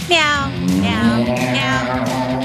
Meow, meow, meow.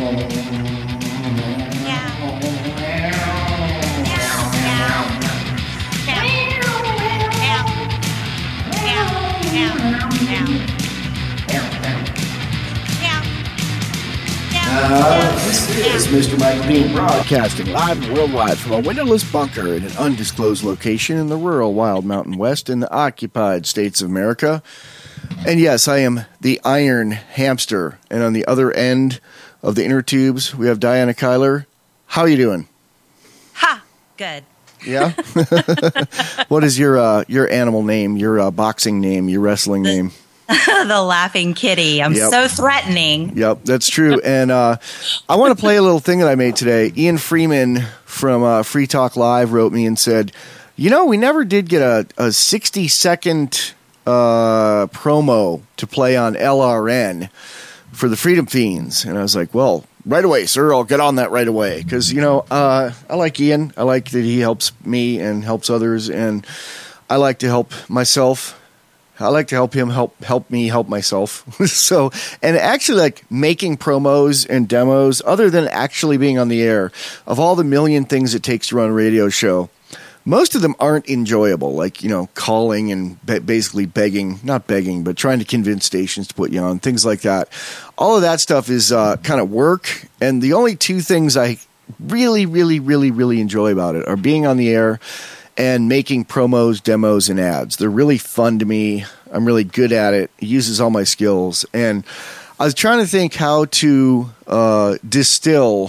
This is Mr. Michael Dean broadcasting live and worldwide from a windowless bunker in an undisclosed location in the rural Wild Mountain West in the occupied states of America. And yes, I am the Iron Hamster. And on the other end of the inner tubes, we have Diana Kyler. How are you doing? Ha! Good. Yeah? What is your animal name, your boxing name, your wrestling name? The Laughing Kitty. I'm so threatening. Yep, that's true. And I want to play a little thing that I made today. Ian Freeman from Free Talk Live wrote me and said, you know, we never did get a 60-second promo to play on LRN for the Freedom Fiends. And I was like, well, right away, sir. I'll get on that right away. Because, you know, I like Ian. I like that he helps me and helps others. And I like to help myself. I like to help him help me help myself. So, and actually like making promos and demos, other than actually being on the air, of all the million things it takes to run a radio show, most of them aren't enjoyable. Like, you know, calling and basically not begging, but trying to convince stations to put you on, things like that. All of that stuff is kind of work. And the only two things I really, really, really, really enjoy about it are being on the air and making promos, demos, and ads. They're really fun to me. I'm really good at it. It uses all my skills. And I was trying to think how to distill,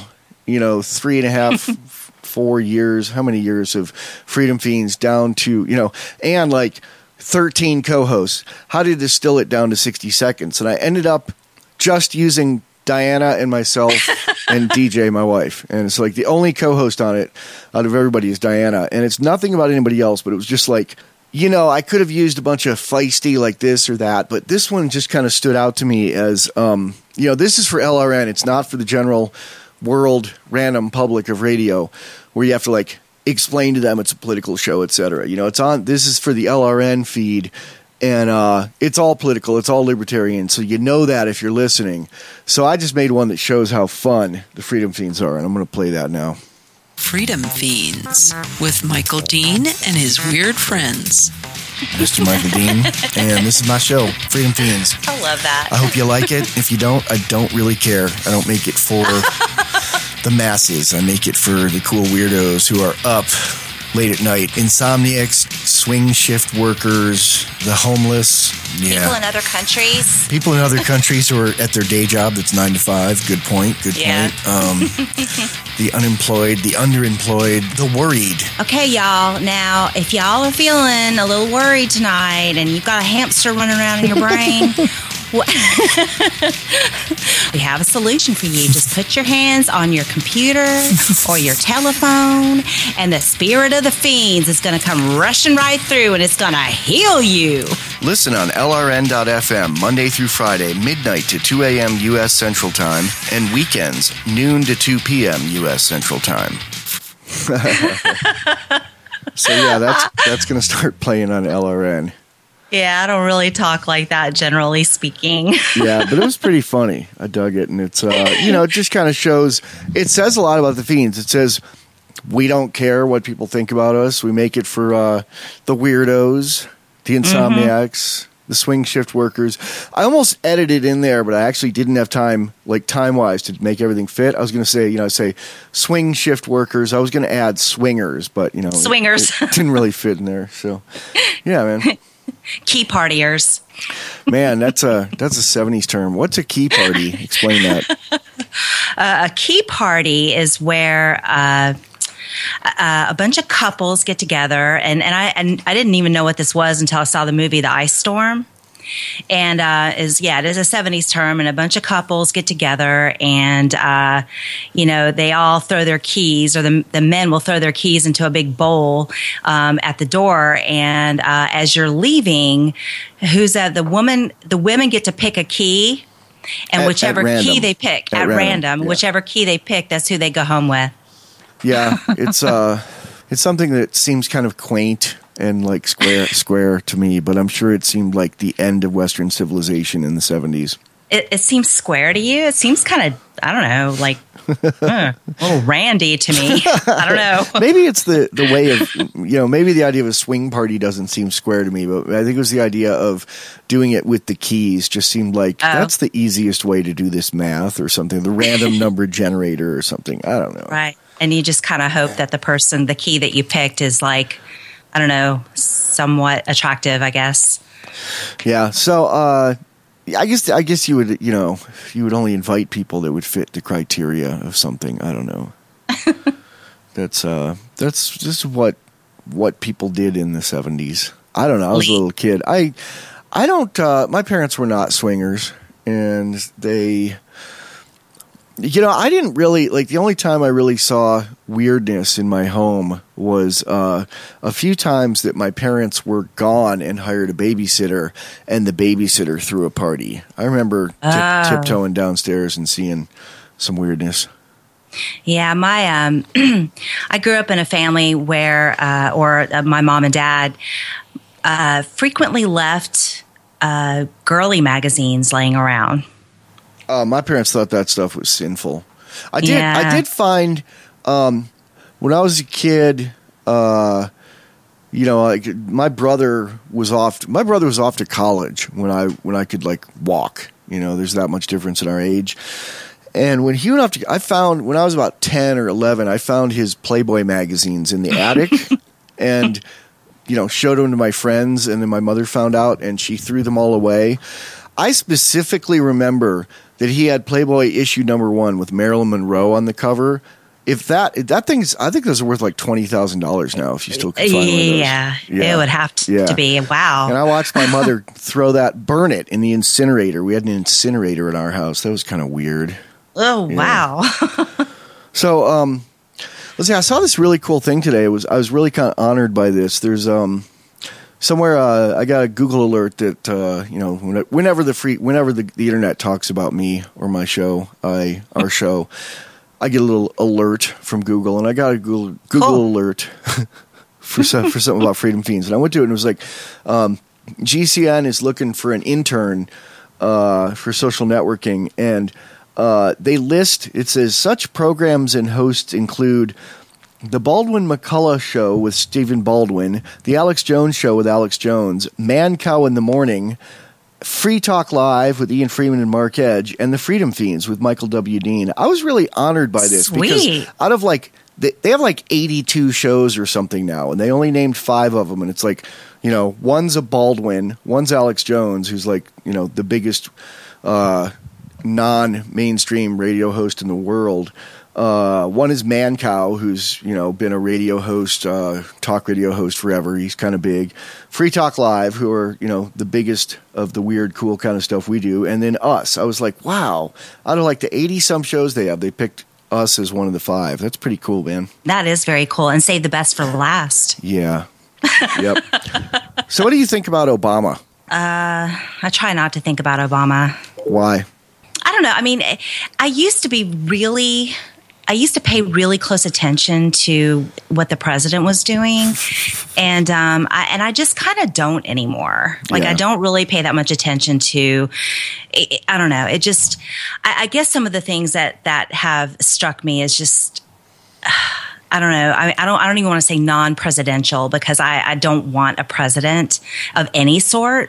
3.5, 4 years, how many years of Freedom Fiends down to, and like 13 co-hosts. How to distill it down to 60 seconds. And I ended up just using Diana and myself and DJ, my wife. And it's like the only co-host on it out of everybody is Diana. And it's nothing about anybody else, but it was just like, I could have used a bunch of feisty like this or that, but this one just kind of stood out to me as, this is for LRN. It's not for the general world random public of radio where you have to like explain to them it's a political show, etc. This is for the LRN feed. And it's all political. It's all libertarian. So you know that if you're listening. So I just made one that shows how fun the Freedom Fiends are. And I'm going to play that now. Freedom Fiends with Michael Dean and his weird friends. Mr. Michael Dean. And this is my show, Freedom Fiends. I love that. I hope you like it. If you don't, I don't really care. I don't make it for the masses. I make it for the cool weirdos who are up late at night. Insomniacs, swing shift workers, the homeless. Yeah. People in other countries. People in other countries who are at their day job that's 9 to 5. Good point. Good point. The unemployed, the underemployed, the worried. Okay, y'all. Now, if y'all are feeling a little worried tonight and you've got a hamster running around in your brain, we have a solution for you. Just put your hands on your computer or your telephone, and the spirit of the fiends is going to come rushing right through, and it's going to heal you. Listen on LRN.FM Monday through Friday, midnight to 2 a.m. U.S. Central Time, and weekends, noon to 2 p.m. U.S. Central Time. So, yeah, that's going to start playing on LRN. Yeah, I don't really talk like that, generally speaking. Yeah, but it was pretty funny. I dug it, and it's, it just kind of shows, it says a lot about the Fiends. It says, we don't care what people think about us. We make it for the weirdos, the insomniacs, the swing shift workers. I almost edited in there, but I actually didn't have time, like time-wise, to make everything fit. I was going to say, swing shift workers. I was going to add swingers, but, swingers. It didn't really fit in there. So, yeah, man. Key partiers. Man, that's a 70s term. What's a key party? Explain that. A key party is where a bunch of couples get together, and I didn't even know what this was until I saw the movie The Ice Storm. And it is a 70s term, and a bunch of couples get together, and they all throw their keys, or the men will throw their keys into a big bowl at the door, and as you're leaving, the women get to pick a key, and whichever key they pick at random, yeah. Whichever key they pick, that's who they go home with. Yeah, it's something that seems kind of quaint and like square to me, but I'm sure it seemed like the end of Western civilization in the 70s. it seems square to you. It seems kind of, I don't know, like a little randy to me. I don't know. Maybe it's the way of, maybe the idea of a swing party doesn't seem square to me, but I think it was the idea of doing it with the keys just seemed like that's the easiest way to do this math or something, the random number generator or something. I don't know. Right. And you just kind of hope that the key that you picked is like, I don't know, somewhat attractive, I guess. Yeah. So, I guess you would, you would only invite people that would fit the criteria of something. I don't know. That's just what people did in the 70s. I don't know. I was a little kid. I don't, my parents were not swingers, and they, I didn't really, like, the only time I really saw weirdness in my home was a few times that my parents were gone and hired a babysitter, and the babysitter threw a party. I remember tiptoeing downstairs and seeing some weirdness. Yeah, my I grew up in a family where, my mom and dad frequently left girly magazines laying around. My parents thought that stuff was sinful. I did find when I was a kid, my brother was off to college when I could like walk. There's that much difference in our age. And when he went off when I was about 10 or 11, I found his Playboy magazines in the attic and, showed them to my friends. And then my mother found out and she threw them all away. I specifically remember that he had Playboy issue number 1 with Marilyn Monroe on the cover. If that thing's, I think those are worth like $20,000 now. If you still can find one of those. Yeah, it would have to be. Wow. And I watched my mother burn it in the incinerator. We had an incinerator in our house. That was kind of weird. Oh, wow. So, let's see. I saw this really cool thing today. I was really kind of honored by this. There's somewhere I got a Google alert that whenever the internet talks about me or my show, our show, I get a little alert from Google, and I got a Google alert for something about Freedom Fiends, and I went to it and it was like GCN is looking for an intern for social networking, and they list, it says such programs and hosts include The Baldwin McCullough Show with Stephen Baldwin, The Alex Jones Show with Alex Jones, Man Cow in the Morning, Free Talk Live with Ian Freeman and Mark Edge, and The Freedom Fiends with Michael W. Dean. I was really honored by this because out of like, they have like 82 shows or something now, and they only named 5 of them, and it's like, one's a Baldwin, one's Alex Jones, who's like, the biggest non-mainstream radio host in the world. One is Man Cow, who's, been a radio host, talk radio host forever. He's kind of big. Free Talk Live, who are, the biggest of the weird, cool kind of stuff we do. And then us. I was like, wow. Out of like the 80-some shows they have, they picked us as one of the 5. That's pretty cool, man. That is very cool. And save the best for last. Yeah. Yep. So what do you think about Obama? I try not to think about Obama. Why? I don't know. I mean, I used to pay really close attention to what the president was doing, and I just kind of don't anymore. Like, I don't really pay that much attention to. I don't know. It just, I guess some of the things that have struck me is just, I don't know. I don't even want to say non-presidential, because I don't want a president of any sort.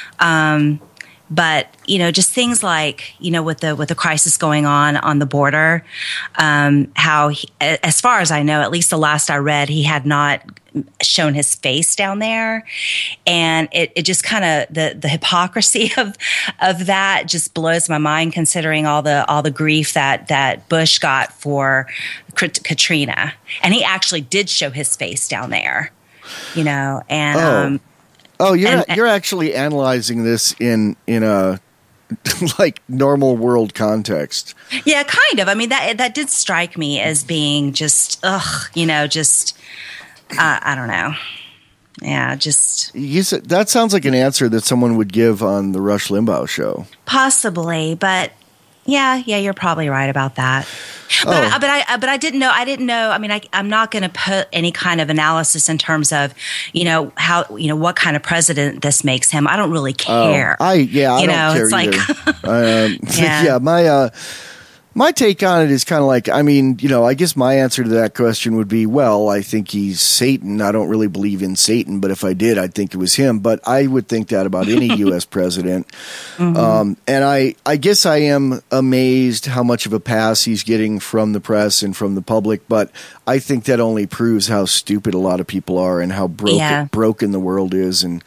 But, just things like, with the crisis going on the border, how as far as I know, at least the last I read, he had not shown his face down there. And it just kind of, the hypocrisy of that just blows my mind, considering all the grief that Bush got for Katrina. And he actually did show his face down there, and, you're actually analyzing this in a like normal world context. Yeah, kind of. I mean, that did strike me as being just, I don't know. Yeah, just. That sounds like an answer that someone would give on the Rush Limbaugh show. Possibly, but yeah, you're probably right about that. But I didn't know. I mean, I'm not going to put any kind of analysis in terms of, how, what kind of president this makes him. I don't really care. I don't care it's either. Like, My take on it is kind of like, I mean, I guess my answer to that question would be, well, I think he's Satan. I don't really believe in Satan, but if I did, I'd think it was him. But I would think that about any U.S. president. And I guess I am amazed how much of a pass he's getting from the press and from the public. But I think that only proves how stupid a lot of people are and how broken the world is. And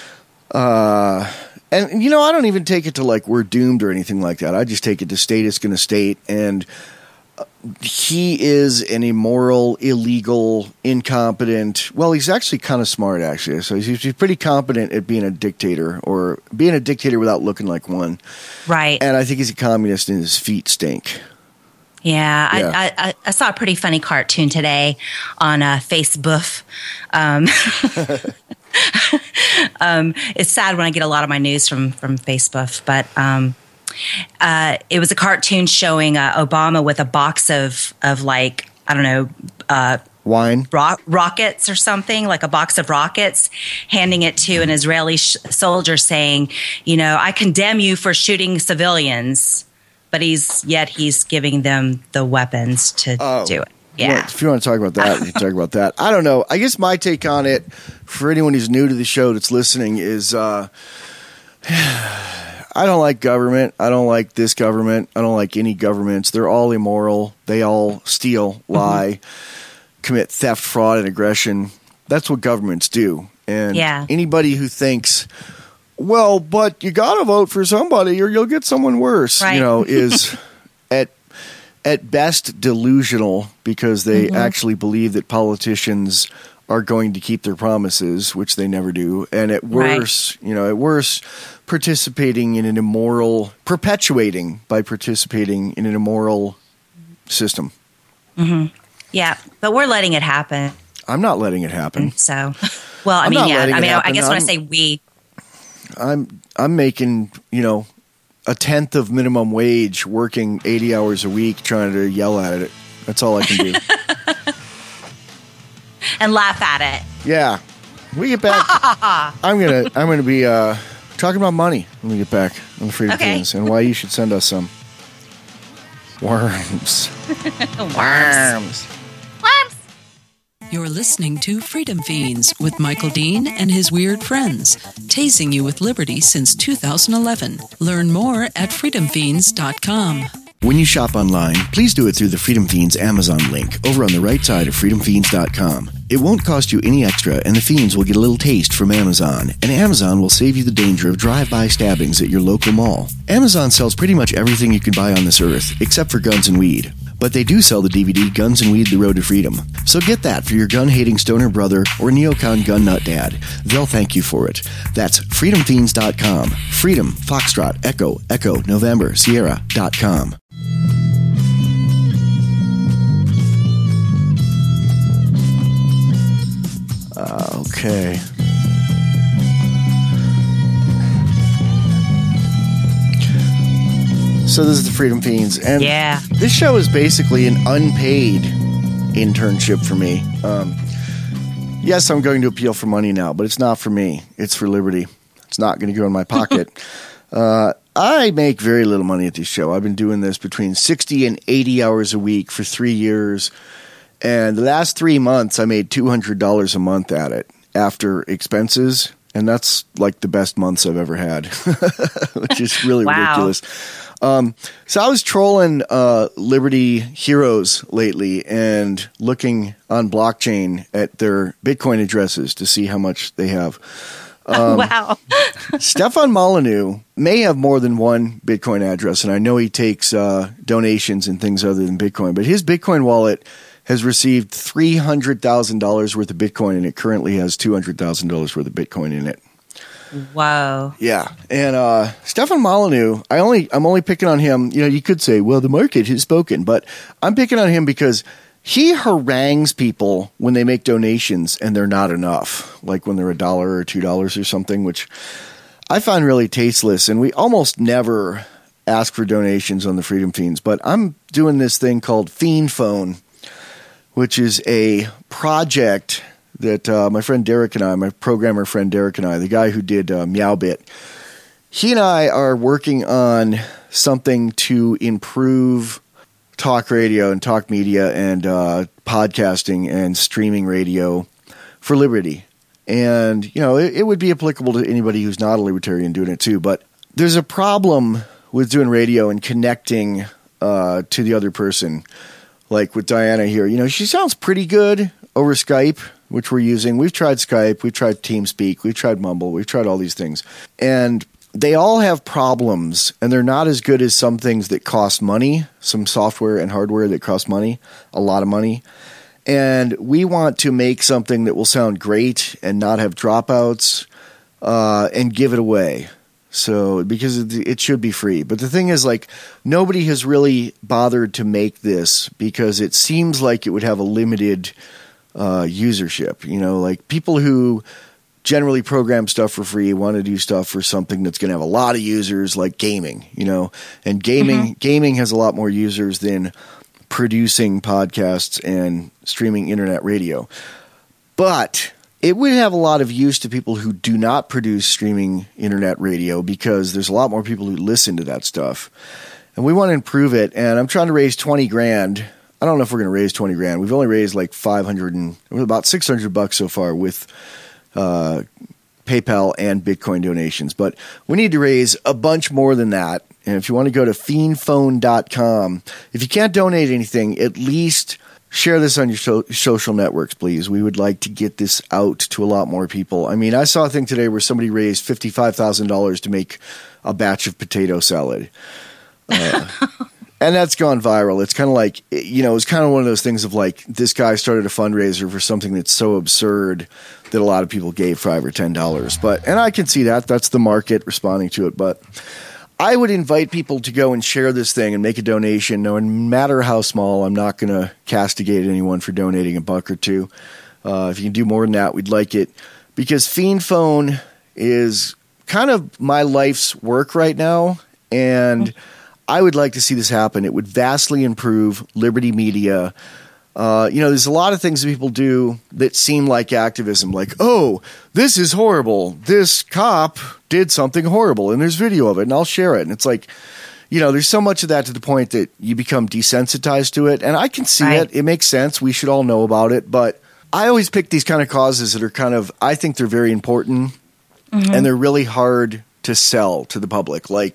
I don't even take it to like we're doomed or anything like that. I just take it to state is going to state. And he is an immoral, illegal, incompetent. Well, he's actually kind of smart, actually. So he's pretty competent at being a dictator or being a dictator without looking like one. Right. And I think he's a communist and his feet stink. Yeah. I saw a pretty funny cartoon today on Facebook. It's sad when I get a lot of my news from Facebook, but it was a cartoon showing Obama with a box of like, I don't know, wine, rockets or something, like a box of rockets, handing it to an Israeli soldier saying, I condemn you for shooting civilians, but he's giving them the weapons to do it. Yeah. Well, if you want to talk about that, we can talk about that. I don't know. I guess my take on it, for anyone who's new to the show that's listening, is I don't like government. I don't like this government. I don't like any governments. They're all immoral. They all steal, lie, commit theft, fraud, and aggression. That's what governments do. And anybody who thinks, well, but you got to vote for somebody or you'll get someone worse, is at best delusional because they actually believe that politicians are going to keep their promises, which they never do. And at worst, perpetuating in an immoral system. Mm-hmm. Yeah, but we're letting it happen. I'm not letting it happen. So, well, I guess when I say we, I'm making, a tenth of minimum wage, working 80 hours a week, trying to yell at it. That's all I can do. And laugh at it. Yeah. When we get back, I'm gonna be talking about money when we get back on the Freedom Fiends and why you should send us some worms. Worms. You're listening to Freedom Fiends with Michael Dean and his weird friends, tasing you with liberty since 2011. Learn more at freedomfiends.com. When you shop online, please do it through the Freedom Fiends Amazon link over on the right side of freedomfiends.com. It won't cost you any extra, and the Fiends will get a little taste from Amazon, and Amazon will save you the danger of drive-by stabbings at your local mall. Amazon sells pretty much everything you can buy on this earth, except for guns and weed. But they do sell the DVD Guns and Weed, The Road to Freedom. So get that for your gun-hating stoner brother or neocon gun nut dad. They'll thank you for it. That's freedomfiends.com. Freedom, Foxtrot, Echo, November, Sierra.com. Okay. So this is the Freedom Fiends, and this show is basically an unpaid internship for me. Yes, I'm going to appeal for money now, but it's not for me. It's for liberty. It's not going to go in my pocket. I make very little money at this show. I've been doing this between 60 and 80 hours a week for 3 years, and the last 3 months I made $200 a month at it after expenses, and that's like the best months I've ever had, which is really ridiculous. So I was trolling Liberty Heroes lately and looking on blockchain at their Bitcoin addresses to see how much they have. Wow. Stefan Molyneux may have more than one Bitcoin address, and I know he takes donations and things other than Bitcoin, but his Bitcoin wallet has received $300,000 worth of Bitcoin, and it currently has $200,000 worth of Bitcoin in it. Wow. Yeah. And Stefan Molyneux, I'm only picking on him. You could say, well, the market has spoken, but I'm picking on him because he harangues people when they make donations and they're not enough, like when they're $1 or $2 or something, which I find really tasteless. And we almost never ask for donations on the Freedom Fiends, but I'm doing this thing called Fiend Phone, which is a project that my friend Derek and I, my programmer friend Derek and I, the guy who did Meowbit, he and I are working on something to improve talk radio and talk media and podcasting and streaming radio for Liberty. And, it would be applicable to anybody who's not a libertarian doing it too. But there's a problem with doing radio and connecting to the other person. Like with Diana here, she sounds pretty good over Skype, which we're using. We've tried Skype, we've tried TeamSpeak, we've tried Mumble, we've tried all these things. And they all have problems, and they're not as good as some things that cost money, some software and hardware that cost money, a lot of money. And we want to make something that will sound great and not have dropouts and give it away. So, because it should be free. But the thing is, nobody has really bothered to make this because it seems like it would have a limited usership. People who generally program stuff for free want to do stuff for something that's going to have a lot of users, like gaming, And gaming has a lot more users than producing podcasts and streaming internet radio. But it would have a lot of use to people who do not produce streaming internet radio because there's a lot more people who listen to that stuff. And we want to improve it. And I'm trying to raise $20,000. I don't know if we're going to raise $20,000. We've only raised like $500 and about $600 so far with PayPal and Bitcoin donations. But we need to raise a bunch more than that. And if you want to go to fiendphone.com, if you can't donate anything, at least share this on your social networks, please. We would like to get this out to a lot more people. I mean, I saw a thing today where somebody raised $55,000 to make a batch of potato salad. And that's gone viral. It's kind of like, it's kind of one of those things of this guy started a fundraiser for something that's so absurd that a lot of people gave $5 or $10. And I can see that. That's the market responding to it. But I would invite people to go and share this thing and make a donation, no matter how small. I'm not going to castigate anyone for donating $1 or $2. If you can do more than that, we'd like it. Because Fiend Phone is kind of my life's work right now, and I would like to see this happen. It would vastly improve Liberty Media. There's a lot of things that people do that seem like activism, like, oh, this is horrible. This cop did something horrible, and there's video of it, and I'll share it. And it's like, there's so much of that to the point that you become desensitized to it. And I can see it. It makes sense. We should all know about it. But I always pick these kind of causes that are I think they're very important, and they're really hard to sell to the public. Like,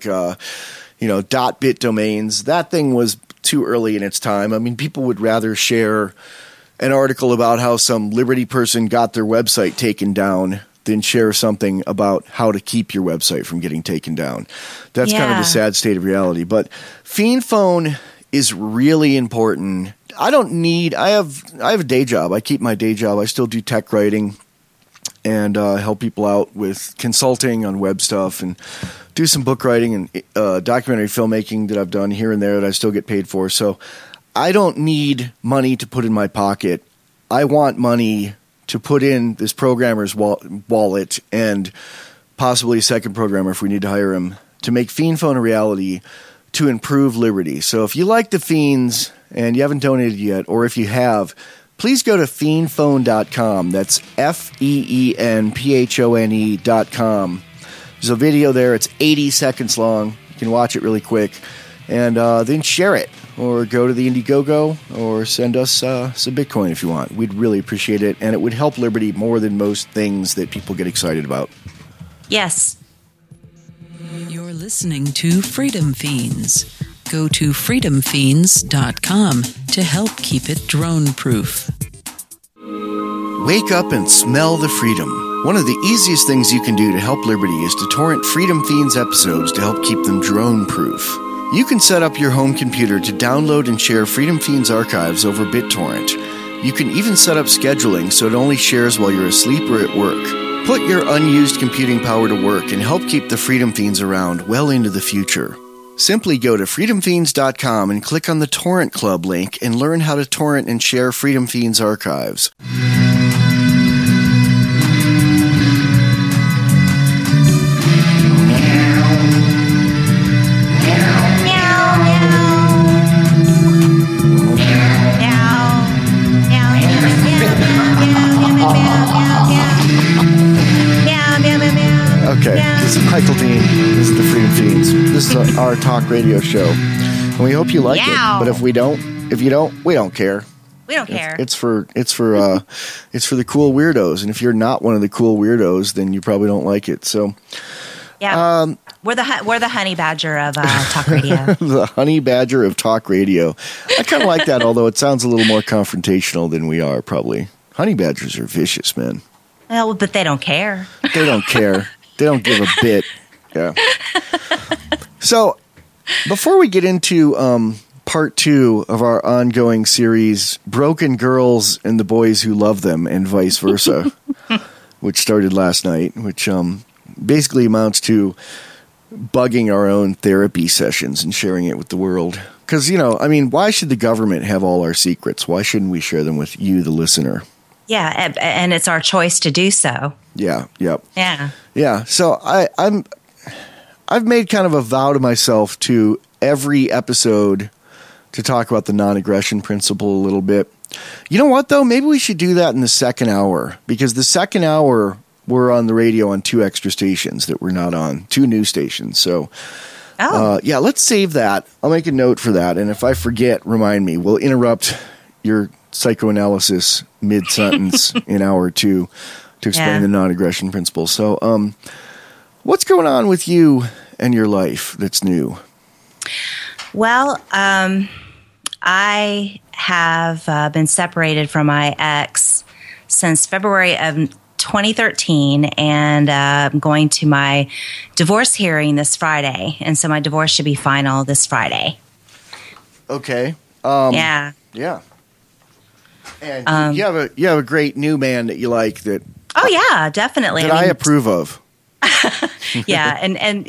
.bit domains. That thing was too early in its time. I mean, people would rather share an article about how some Liberty person got their website taken down than share something about how to keep your website from getting taken down. That's kind of the sad state of reality. But Fiend Phone is really important. I have a day job. I keep my day job. I still do tech writing and help people out with consulting on web stuff and do some book writing and documentary filmmaking that I've done here and there that I still get paid for. So I don't need money to put in my pocket. I want money to put in this programmer's wallet and possibly a second programmer if we need to hire him to make Fiend Phone a reality to improve Liberty. So if you like the Fiends and you haven't donated yet, or if you have, please go to fiendphone.com. That's FEENPHONE.com. There's a video there. It's 80 seconds long. You can watch it really quick. And then share it. Or go to the Indiegogo or send us some Bitcoin if you want. We'd really appreciate it. And it would help Liberty more than most things that people get excited about. Yes. You're listening to Freedom Fiends. Go to freedomfiends.com to help keep it drone-proof. Wake up and smell the freedom. One of the easiest things you can do to help Liberty is to torrent Freedom Fiends episodes to help keep them drone-proof. You can set up your home computer to download and share Freedom Fiends archives over BitTorrent. You can even set up scheduling so it only shares while you're asleep or at work. Put your unused computing power to work and help keep the Freedom Fiends around well into the future. Simply go to freedomfiends.com and click on the Torrent Club link and learn how to torrent and share Freedom Fiends archives. Okay. This is Michael Dean. This is the Freedom Fiends. This is our talk radio show. And we hope you like it. But if you don't, we don't care. We don't care. It's for the cool weirdos. And if you're not one of the cool weirdos, then you probably don't like it. So yeah. We're the honey badger of talk radio. The honey badger of talk radio. I kind of like that, although it sounds a little more confrontational than we are, probably. Honey badgers are vicious, man. Well, but they don't care. They don't care. They don't give a bit. Yeah. So, before we get into part 2 of our ongoing series, Broken Girls and the Boys Who Love Them, and vice versa, which started last night, which basically amounts to bugging our own therapy sessions and sharing it with the world. Because, why should the government have all our secrets? Why shouldn't we share them with you, the listener? Yeah, and it's our choice to do so. Yeah, yep. Yeah. Yeah, so I've made kind of a vow to myself to every episode to talk about the non-aggression principle a little bit. You know what, though? Maybe we should do that in the second hour, because the second hour we're on the radio on 2 extra stations that we're not on, 2 new stations. So, yeah, let's save that. I'll make a note for that, and if I forget, remind me. We'll interrupt your psychoanalysis mid-sentence in hour 2 to explain the non-aggression principle. So, what's going on with you and your life that's new? Well, I have been separated from my ex since February of 2013, and I'm going to my divorce hearing this Friday, and so my divorce should be final this Friday. Okay. Yeah. Yeah. And you have a great new man that you like that. Oh yeah, definitely. That I approve of. Yeah,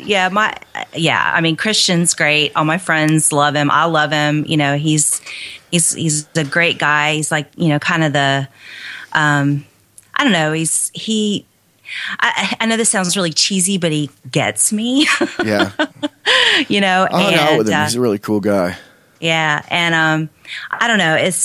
I mean, Christian's great. All my friends love him. I love him. He's a great guy. He's like, kind of the, I don't know. I know this sounds really cheesy, but he gets me. Yeah. I hung out with him. He's a really cool guy. Yeah, and I don't know. It's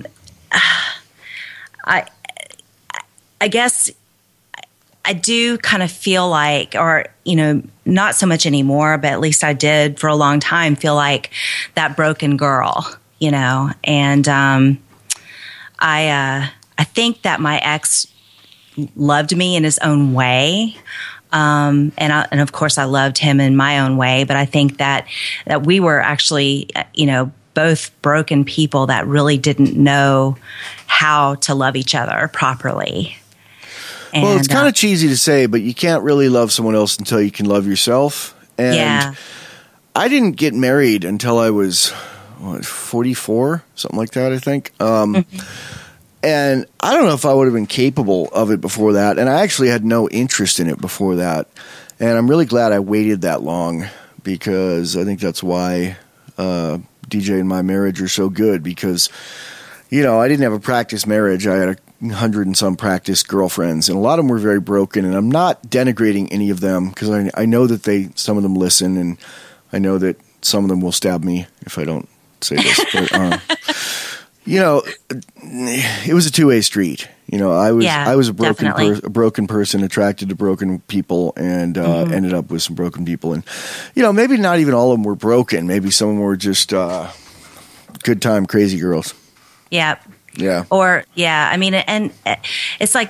I guess I do kind of feel like, or, not so much anymore, but at least I did for a long time feel like that broken girl, and I think that my ex loved me in his own way. And of course I loved him in my own way, but I think that we were actually, both broken people that really didn't know how to love each other properly. Well, it's kind of cheesy to say, but you can't really love someone else until you can love yourself. And I didn't get married until I was 44, something like that, I think. And I don't know if I would have been capable of it before that. And I actually had no interest in it before that. And I'm really glad I waited that long, because I think that's why DJ and my marriage are so good, because, I didn't have a practice marriage. I had 100 and some practice girlfriends, and a lot of them were very broken. And I'm not denigrating any of them, because I know that some of them listen, and I know that some of them will stab me if I don't say this. But, it was a two-way street. I was a broken person attracted to broken people, and ended up with some broken people. And maybe not even all of them were broken. Maybe some of them were just good time crazy girls. Yeah. Yeah. Or I mean, and it's like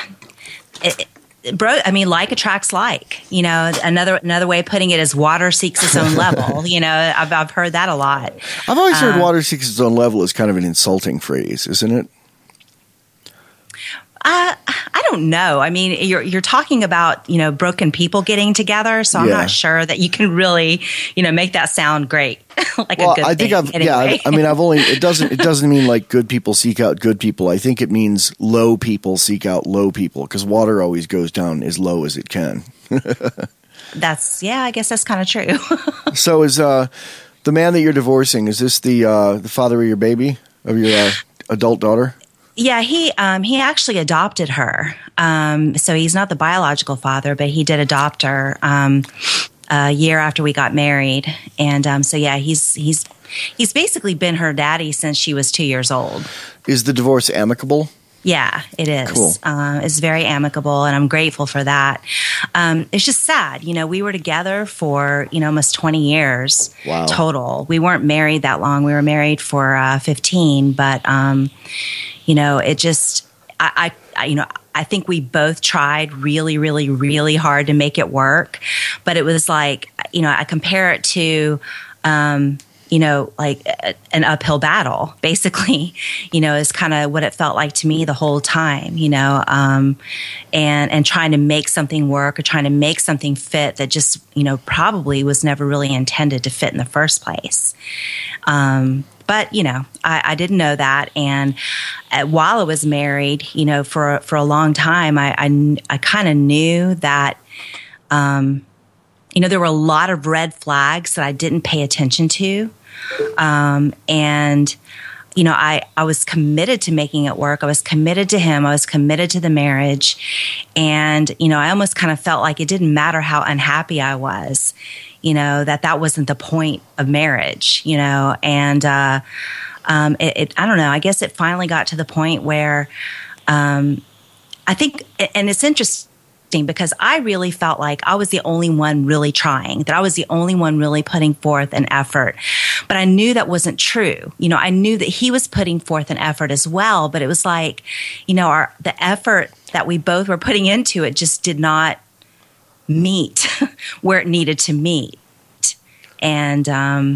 like attracts like. Another way of putting it is water seeks its own level. I've heard that a lot. I've always heard water seeks its own level is kind of an insulting phrase, isn't it? I don't know. I mean, you're talking about, broken people getting together, so I'm not sure that you can really, make that sound great. Like a good thing. It doesn't mean like good people seek out good people. I think it means low people seek out low people, because water always goes down as low as it can. I guess that's kind of true. So is the man that you're divorcing, is this the father of your baby, of your adult daughter? Yeah, he actually adopted her. So he's not the biological father, but he did adopt her a year after we got married. And he's basically been her daddy since she was 2 years old. Is the divorce amicable? Yeah, it is. Cool. It's very amicable, and I'm grateful for that. It's just sad. We were together for, almost 20 years total. We weren't married that long. We were married for 15, but, it just, I think we both tried really, really, really hard to make it work, but it was like, I compare it to, like an uphill battle, basically, is kind of what it felt like to me the whole time, and trying to make something work or trying to make something fit that just, probably was never really intended to fit in the first place. But, I didn't know that. And while I was married, for a long time, I kind of knew that, there were a lot of red flags that I didn't pay attention to. And, I was committed to making it work. I was committed to him. I was committed to the marriage. And, I almost kind of felt like it didn't matter how unhappy I was, that wasn't the point of marriage, and, I don't know, I guess it finally got to the point where, I think, and it's interesting, because I really felt like I was the only one really trying, that I was the only one really putting forth an effort. But I knew that wasn't true. I knew that he was putting forth an effort as well, but it was like, the effort that we both were putting into it just did not meet where it needed to meet. And,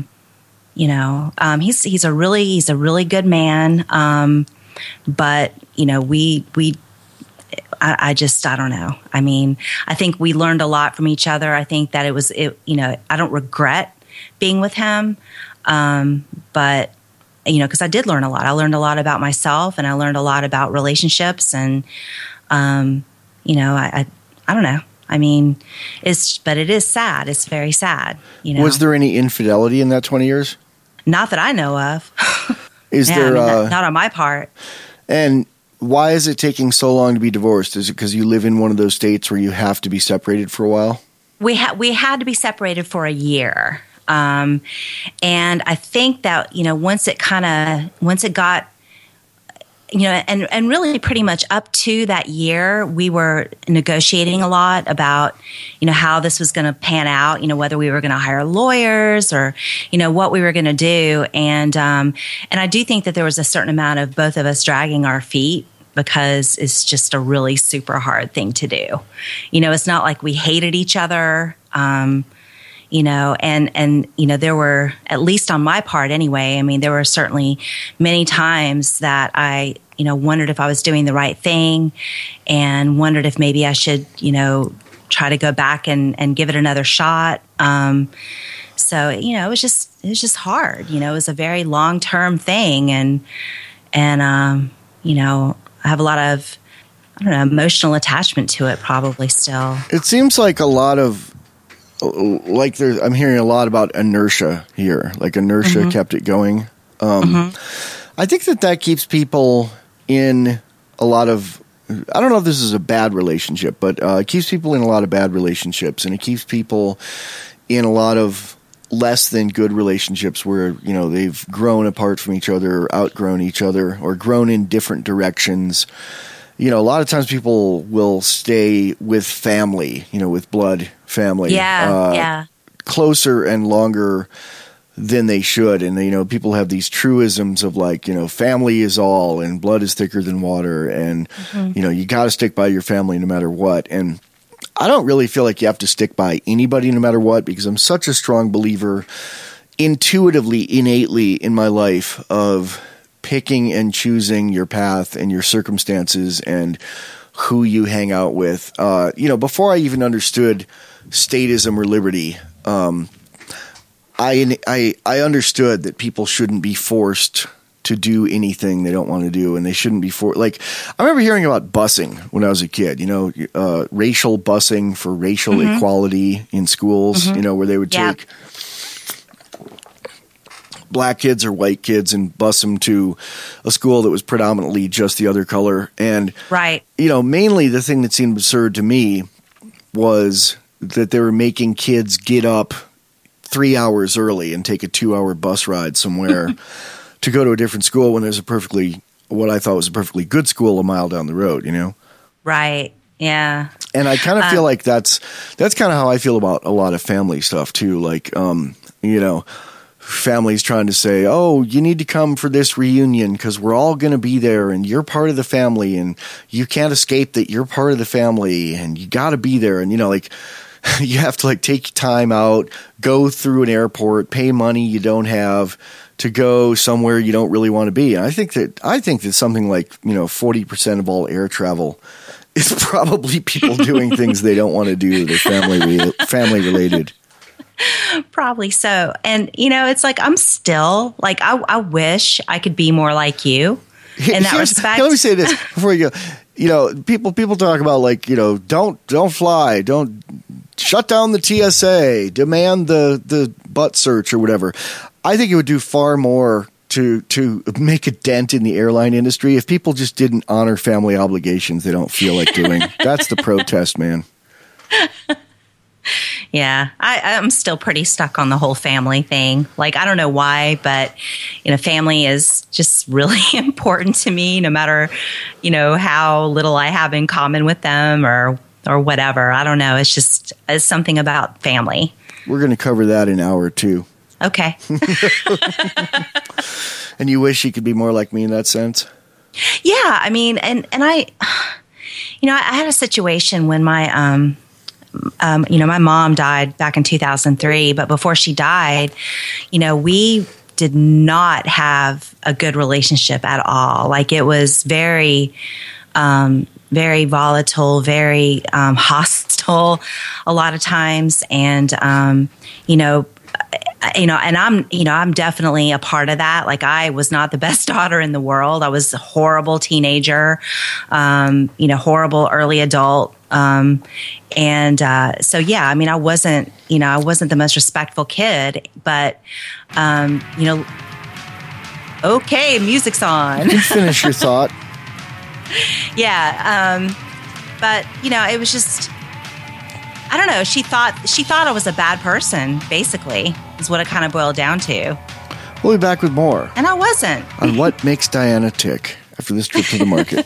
he's a really good man. But, I don't know. I mean, I think we learned a lot from each other. I think that I don't regret being with him. But, because I did learn a lot. I learned a lot about myself, and I learned a lot about relationships, and, I don't know. I mean, but it is sad. It's very sad. Was there any infidelity in that 20 years? Not that I know of. Is there? Not on my part. And why is it taking so long to be divorced? Is it because you live in one of those states where you have to be separated for a while? We had to be separated for a year. And I think that, once it got, and really pretty much up to that year, we were negotiating a lot about, how this was going to pan out, whether we were going to hire lawyers or, what we were going to do. And I do think that there was a certain amount of both of us dragging our feet, because it's just a really super hard thing to do. It's not like we hated each other. And there were, at least on my part anyway, I mean, there were certainly many times that I, wondered if I was doing the right thing, and wondered if maybe I should, try to go back and give it another shot. So, it was just hard, it was a very long-term thing. And I have a lot of, emotional attachment to it probably still. It seems like a lot of, I'm hearing a lot about inertia here. Like inertia kept it going. I think that keeps people in a lot of, I don't know if this is a bad relationship, but it keeps people in a lot of bad relationships, and it keeps people in a lot of less than good relationships where, they've grown apart from each other, or outgrown each other, or grown in different directions. A lot of times people will stay with family, with blood family. Yeah. Closer and longer than they should. And, people have these truisms of like, family is all, and blood is thicker than water. And, you got to stick by your family no matter what. And I don't really feel like you have to stick by anybody no matter what, because I'm such a strong believer intuitively, innately in my life of picking and choosing your path and your circumstances and who you hang out with. Before I even understood statism or liberty, I understood that people shouldn't be forced to do anything they don't want to do, and they shouldn't be I remember hearing about busing when I was a kid, racial busing for racial equality in schools, where they would take black kids or white kids and bus them to a school that was predominantly just the other color. And, mainly the thing that seemed absurd to me was that they were making kids get up 3 hours early and take a 2-hour bus ride somewhere to go to a different school when there's a perfectly what I thought was a perfectly good school a mile down the road, you know? Right. Yeah. And I kind of feel like that's kind of how I feel about a lot of family stuff too. Like, you know, families trying to say, oh, you need to come for this reunion because we're all going to be there and you're part of the family and you can't escape that you're part of the family and you got to be there. And, you know, like you have to like take time out, go through an airport, pay money you don't have to go somewhere you don't really want to be. And I think that something like, you know, 40% of all air travel is probably people doing things they don't want to do. They're family related. Probably so. And, you know, it's like, I'm still like, I wish I could be more like you in that respect. Let me say this before you go. You know, people talk about like, you know, don't fly, don't shut down the TSA, demand the butt search or whatever. I think it would do far more to make a dent in the airline industry if people just didn't honor family obligations they don't feel like doing. That's the protest, man. Yeah, I'm still pretty stuck on the whole family thing. Like, I don't know why, but, you know, family is just really important to me, no matter, you know, how little I have in common with them or whatever. I don't know. It's something about family. We're going to cover that in hour 2. Okay. And you wish you could be more like me in that sense? Yeah, I mean, and I, you know, I had a situation when my, you know, my mom died back in 2003, but before she died, you know, we did not have a good relationship at all. Like, it was very, very volatile, very hostile a lot of times. And, and I'm definitely a part of that. Like, I was not the best daughter in the world. I was a horrible teenager, horrible early adult. So yeah, I mean, I wasn't the most respectful kid, but, okay, music's on. You can finish your thought. Yeah. But, you know, it was just, I don't know. She thought I was a bad person, basically, is what it kind of boiled down to. We'll be back with more. And I wasn't. On what makes Diana tick after this trip to the market.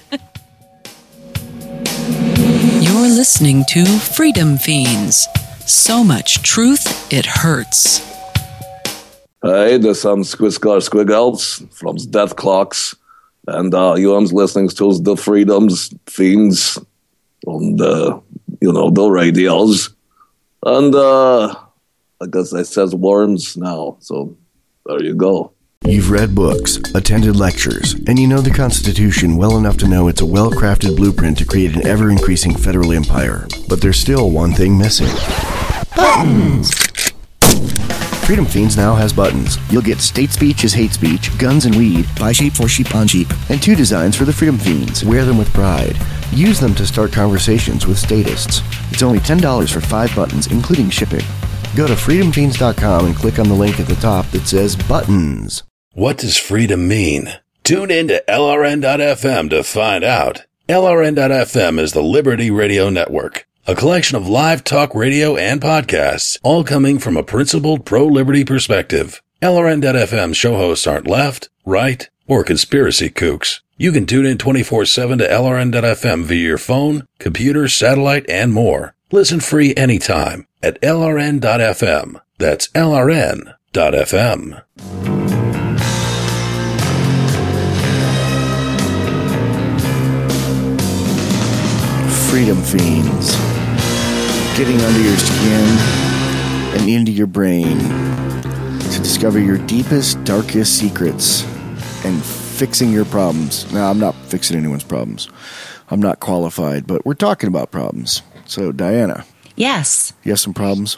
You're listening to Freedom Fiends. So much truth, it hurts. Hey, there's some Squiggles from Death Clocks. And you're listening to the Freedom Fiends on the, the radios. And I guess it says worms now. So there you go. You've read books, attended lectures, and you know the Constitution well enough to know it's a well-crafted blueprint to create an ever-increasing federal empire. But there's still one thing missing. Buttons! Freedom Fiends now has buttons. You'll get state speech is hate speech, guns and weed, buy sheep for sheep on sheep, and 2 designs for the Freedom Fiends. Wear them with pride. Use them to start conversations with statists. It's only $10 for 5 buttons, including shipping. Go to freedomfiends.com and click on the link at the top that says buttons. What does freedom mean? Tune in to LRN.FM to find out. LRN.FM is the Liberty Radio Network, a collection of live talk radio and podcasts, all coming from a principled pro-liberty perspective. LRN.FM show hosts aren't left, right, or conspiracy kooks. You can tune in 24/7 to LRN.FM via your phone, computer, satellite, and more. Listen free anytime at LRN.FM. That's LRN.FM. Freedom Fiends. Getting under your skin and into your brain to discover your deepest, darkest secrets and fixing your problems. Now, I'm not fixing anyone's problems. I'm not qualified, but we're talking about problems. So, Diana. Yes. You have some problems?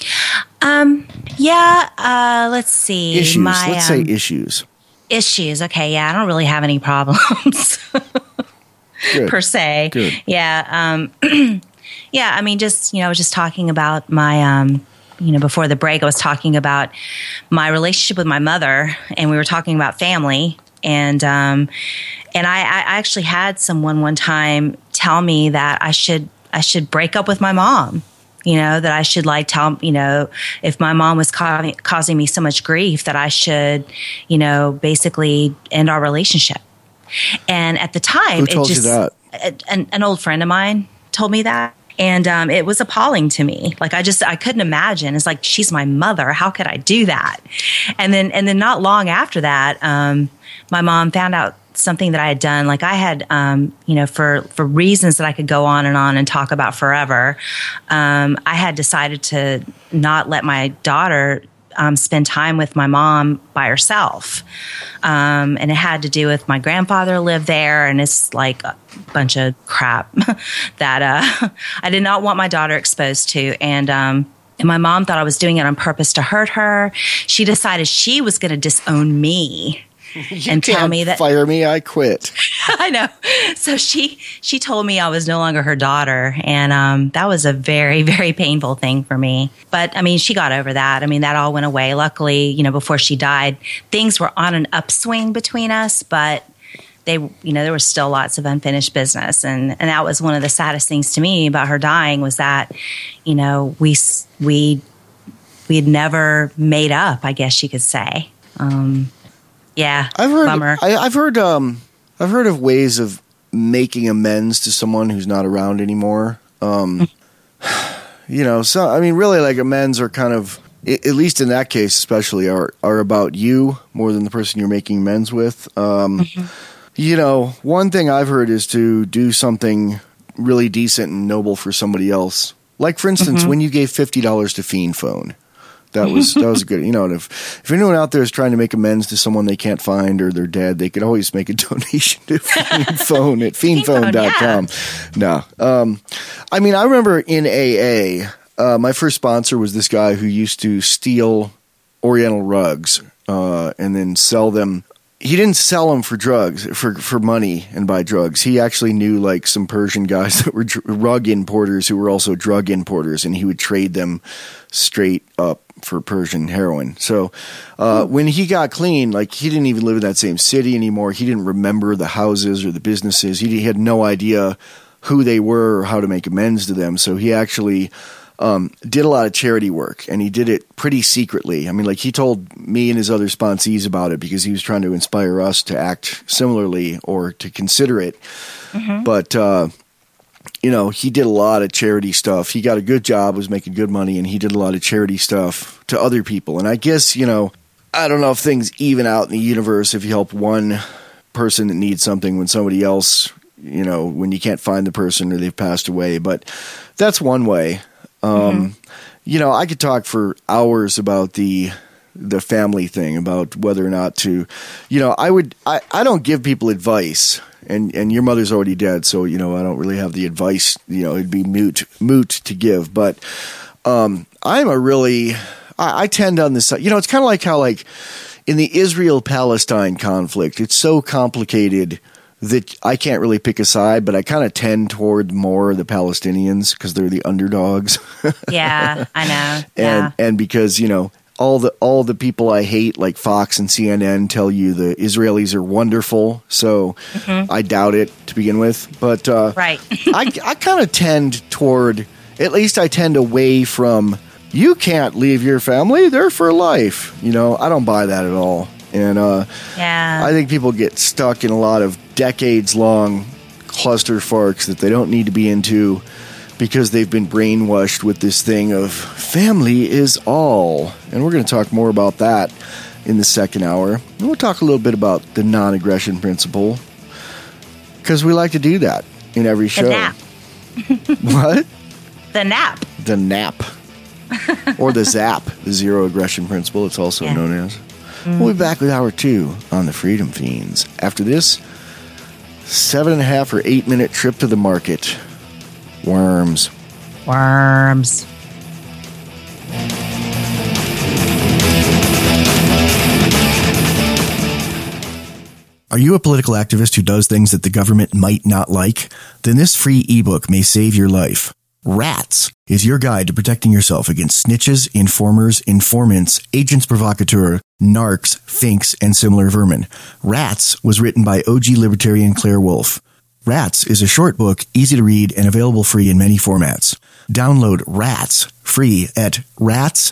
Let's see. Issues. Let's say issues. Issues. Okay, yeah, I don't really have any problems. Good. Per se. Good. Yeah. Yeah, I mean, just, I was just talking about my, before the break, I was talking about my relationship with my mother, and we were talking about family. And I actually had someone one time tell me that I should break up with my mom. That I should tell, if my mom was causing me so much grief, that I should, basically end our relationship. And at the time, who told you that? An old friend of mine told me that. And it was appalling to me. Like I couldn't imagine. It's like, she's my mother. How could I do that? And then not long after that, my mom found out something that I had done. Like I had, for reasons that I could go on and talk about forever, I had decided to not let my daughter spend time with my mom by herself. And it had to do with my grandfather lived there, and it's like a bunch of crap that I did not want my daughter exposed to. And my mom thought I was doing it on purpose to hurt her. She decided she was going to disown me. And tell me that fire me, I quit. I know. So she told me I was no longer her daughter, and that was a very, very painful thing for me. But I mean, she got over that. I mean, that all went away. Luckily, before she died, things were on an upswing between us, but there was still lots of unfinished business, and that was one of the saddest things to me about her dying was that, we had never made up, I guess you could say. Yeah, bummer. I've heard of ways of making amends to someone who's not around anymore. So I mean, really, like amends are kind of, at least in that case, especially, are about you more than the person you're making amends with. One thing I've heard is to do something really decent and noble for somebody else. Like, for instance, when you gave $50 to Fiend Phone. That was good. If anyone out there is trying to make amends to someone they can't find or they're dead, they could always make a donation to Fiend Phone at fiendphone.com. Yeah. No. I mean, I remember in AA, my first sponsor was this guy who used to steal Oriental rugs and then sell them. He didn't sell them for drugs, for money and buy drugs. He actually knew like some Persian guys that were rug importers who were also drug importers, and he would trade them straight up for Persian heroin. So when he got clean, like he didn't even live in that same city anymore. He didn't remember the houses or the businesses. He had no idea who they were or how to make amends to them. So he actually did a lot of charity work, and he did it pretty secretly. I mean, like he told me and his other sponsees about it because he was trying to inspire us to act similarly or to consider it. But, he did a lot of charity stuff. He got a good job, was making good money, and he did a lot of charity stuff to other people. And I guess, I don't know if things even out in the universe if you help one person that needs something when somebody else, when you can't find the person or they've passed away. But that's one way. I could talk for hours about the family thing, about whether or not to, I don't give people advice, and your mother's already dead. So, I don't really have the advice, it'd be moot to give, but, I tend on this side, it's kind of like how like in the Israel-Palestine conflict, it's so complicated that I can't really pick a side, but I kind of tend toward more the Palestinians because they're the underdogs. Yeah, I know. And because, all the people I hate, like Fox and CNN, tell you the Israelis are wonderful. So I doubt it to begin with. But right. I kind of tend toward, at least I tend away from, you can't leave your family, they're for life. I don't buy that at all. And I think people get stuck in a lot of decades-long cluster farks that they don't need to be into because they've been brainwashed with this thing of family is all. And we're going to talk more about that in the second hour. And we'll talk a little bit about the non-aggression principle because we like to do that in every show. The nap. What? The nap. The nap. Or the ZAP, the zero aggression principle, it's also known as. We'll be back with hour 2 on the Freedom Fiends. After this, 7.5 or 8 minute trip to the market. Worms. Are you a political activist who does things that the government might not like? Then this free ebook may save your life. Rats is your guide to protecting yourself against snitches, informers, informants, agents provocateur, narcs, finks, and similar vermin. Rats was written by OG libertarian Claire Wolfe. Rats is a short book, easy to read, and available free in many formats. Download Rats free at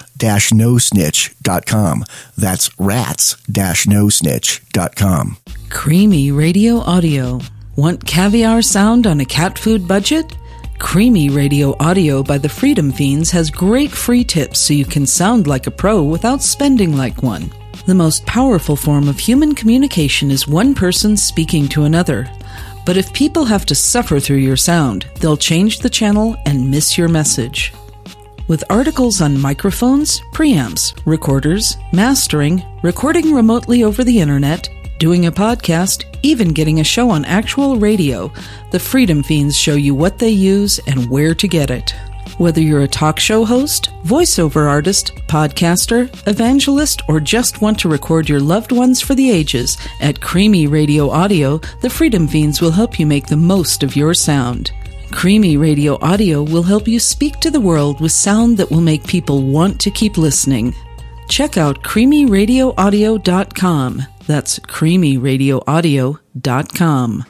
rats-nosnitch.com. That's rats-nosnitch.com. Creamy Radio Audio. Want caviar sound on a cat food budget? Creamy Radio Audio by the Freedom Fiends has great free tips so you can sound like a pro without spending like one. The most powerful form of human communication is one person speaking to another. But if people have to suffer through your sound, they'll change the channel and miss your message. With articles on microphones, preamps, recorders, mastering, recording remotely over the internet, doing a podcast, even getting a show on actual radio, the Freedom Fiends show you what they use and where to get it. Whether you're a talk show host, voiceover artist, podcaster, evangelist, or just want to record your loved ones for the ages, at Creamy Radio Audio, the Freedom Fiends will help you make the most of your sound. Creamy Radio Audio will help you speak to the world with sound that will make people want to keep listening. Check out creamyradioaudio.com. That's creamyradioaudio.com.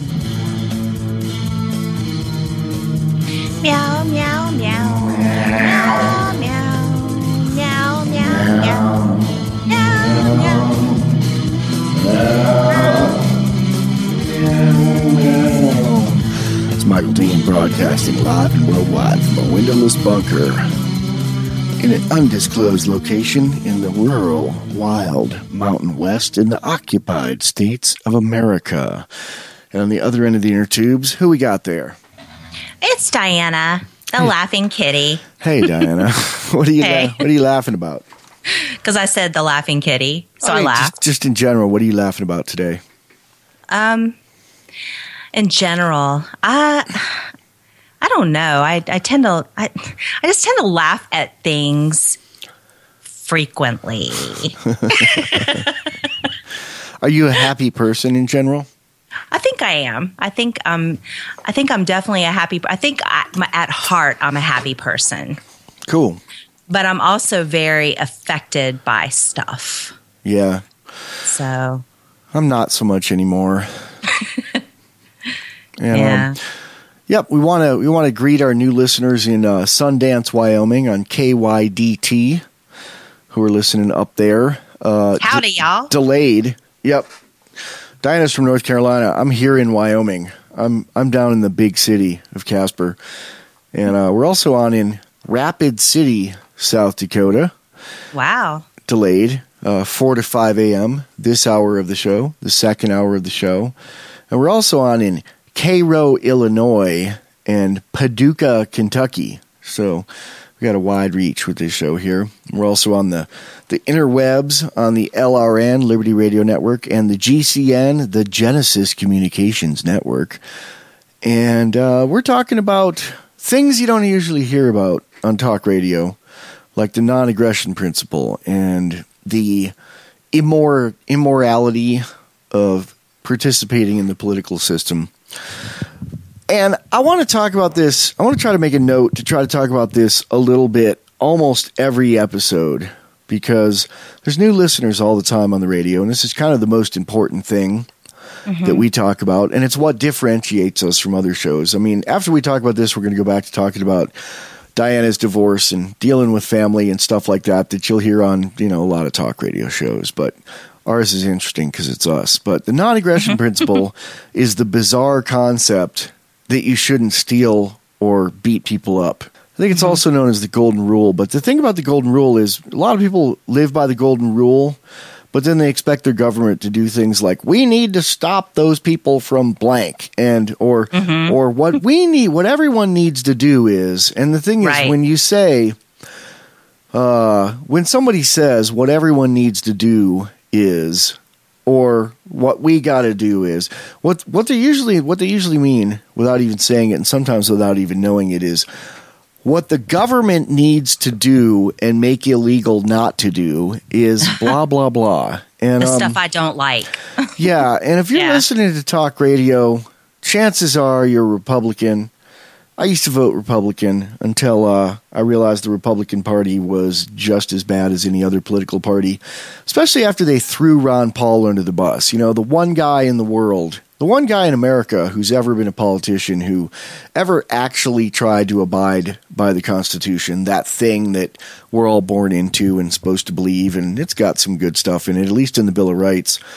Meow, meow, meow. Meow, meow. Meow, meow, meow. Meow, meow. It's Michael Dean broadcasting live and worldwide from a windowless bunker in an undisclosed location in the rural, wild Mountain West in the occupied states of America. And on the other end of the inner tubes, who we got there? It's Diana, the laughing kitty. Hey, Diana. What are you laughing about? Because I said the laughing kitty, so I laughed. Just in general, what are you laughing about today? In general, I don't know. I just tend to laugh at things frequently. Are you a happy person in general? I think I am. I think I'm definitely a happy. I think at heart I'm a happy person. Cool. But I'm also very affected by stuff. Yeah. So I'm not so much anymore. And, yeah. Yep, we want to greet our new listeners in Sundance, Wyoming on KYDT, who are listening up there. Howdy, y'all. Delayed. Yep. Diana's from North Carolina. I'm here in Wyoming. I'm down in the big city of Casper, and we're also on in Rapid City, South Dakota. Wow. Delayed 4 to 5 a.m. this hour of the show, the second hour of the show, and we're also on in Cairo, Illinois, and Paducah, Kentucky. So we got a wide reach with this show here. We're also on the interwebs on the LRN, Liberty Radio Network, and the GCN, the Genesis Communications Network. And we're talking about things you don't usually hear about on talk radio, like the non-aggression principle and the immorality of participating in the political system. And I want to talk about this. I want to try to make a note to try to talk about this a little bit almost every episode, because there's new listeners all the time on the radio, and this is kind of the most important thing that we talk about, and it's what differentiates us from other shows. I mean, after we talk about this, we're going to go back to talking about Diana's divorce and dealing with family and stuff like that you'll hear on, a lot of talk radio shows, but ours is interesting because it's us. But the non-aggression principle is the bizarre concept that you shouldn't steal or beat people up. I think it's also known as the golden rule. But the thing about the golden rule is a lot of people live by the golden rule, but then they expect their government to do things like, we need to stop those people from blank, and or what we need, what everyone needs to do is. And the thing is, when you say, when somebody says what everyone needs to do is, or what we got to do is, what they usually mean without even saying it, and sometimes without even knowing it, is what the government needs to do and make illegal not to do is blah blah blah, and the stuff I don't like. Yeah, and if you're listening to talk radio, chances are you're Republican. I used to vote Republican until I realized the Republican Party was just as bad as any other political party, especially after they threw Ron Paul under the bus. The one guy in the world, the one guy in America who's ever been a politician who ever actually tried to abide by the Constitution, that thing that we're all born into and supposed to believe, and it's got some good stuff in it, at least in the Bill of Rights.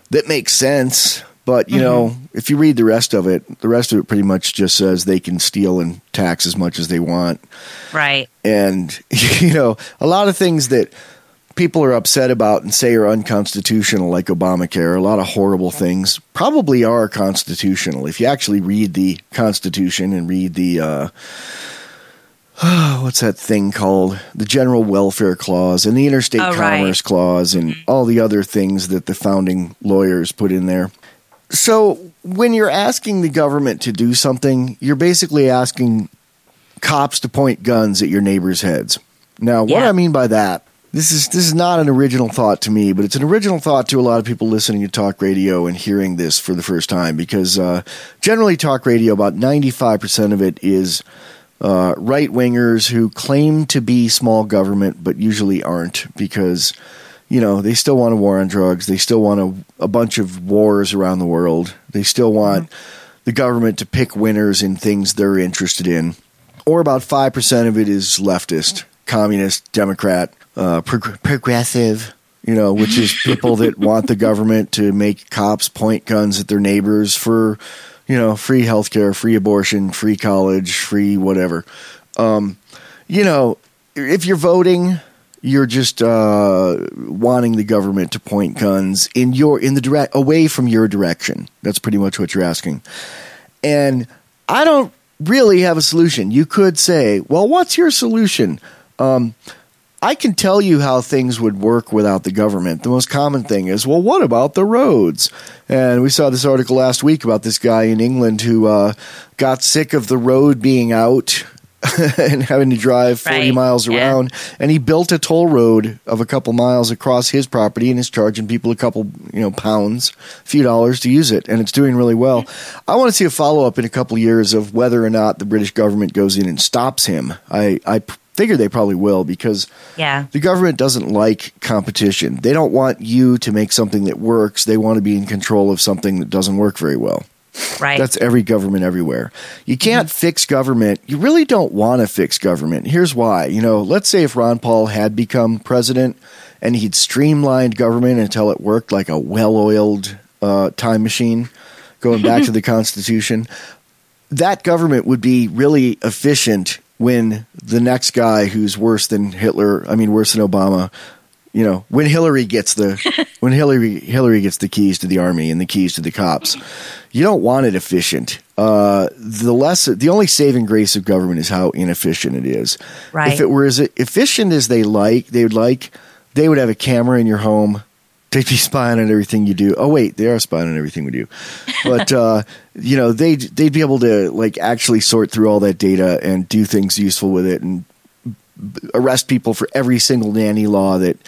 that makes sense. But, you know, if you read the rest of it pretty much just says they can steal and tax as much as they want. Right. And, you know, a lot of things that people are upset about and say are unconstitutional, like Obamacare, a lot of horrible things, probably are constitutional. If you actually read the Constitution and read the, what's that thing called? The General Welfare Clause and the Interstate Commerce Clause and all the other things that the founding lawyers put in there. So when you're asking the government to do something, you're basically asking cops to point guns at your neighbors' heads. Now, what I mean by that, this is not an original thought to me, but it's an original thought to a lot of people listening to talk radio and hearing this for the first time, because generally talk radio, about 95% of it is right-wingers who claim to be small government but usually aren't, because you know, they still want a war on drugs. They still want a bunch of wars around the world. They still want the government to pick winners in things they're interested in. Or about 5% of it is leftist, communist, Democrat, progressive, you know, which is people that want the government to make cops point guns at their neighbors for, you know, free healthcare, free abortion, free college, free whatever. You know, if you're voting, you're just wanting the government to point guns away from your direction. That's pretty much what you're asking. And I don't really have a solution. You could say, well, what's your solution? I can tell you how things would work without the government. The most common thing is, well, what about the roads? And we saw this article last week about this guy in England who got sick of the road being out and having to drive 40 miles around. And he built a toll road of a couple miles across his property and is charging people a couple, pounds, a few dollars to use it. And it's doing really well. I want to see a follow-up in a couple of years of whether or not the British government goes in and stops him. I figure they probably will, because the government doesn't like competition. They don't want you to make something that works. They want to be in control of something that doesn't work very well. Right. That's every government everywhere. You can't fix government. You really don't want to fix government. Here's why. Let's say if Ron Paul had become president and he'd streamlined government until it worked like a well-oiled time machine, going back to the Constitution, that government would be really efficient when the next guy who's worse than worse than Obama, when Hillary gets the keys to the army and the keys to the cops. You don't want it efficient. The only saving grace of government is how inefficient it is. Right. If it were as efficient as they would have a camera in your home. They'd be spying on everything you do. Oh wait, they are spying on everything we do. But they'd be able to actually sort through all that data and do things useful with it and arrest people for every single nanny law that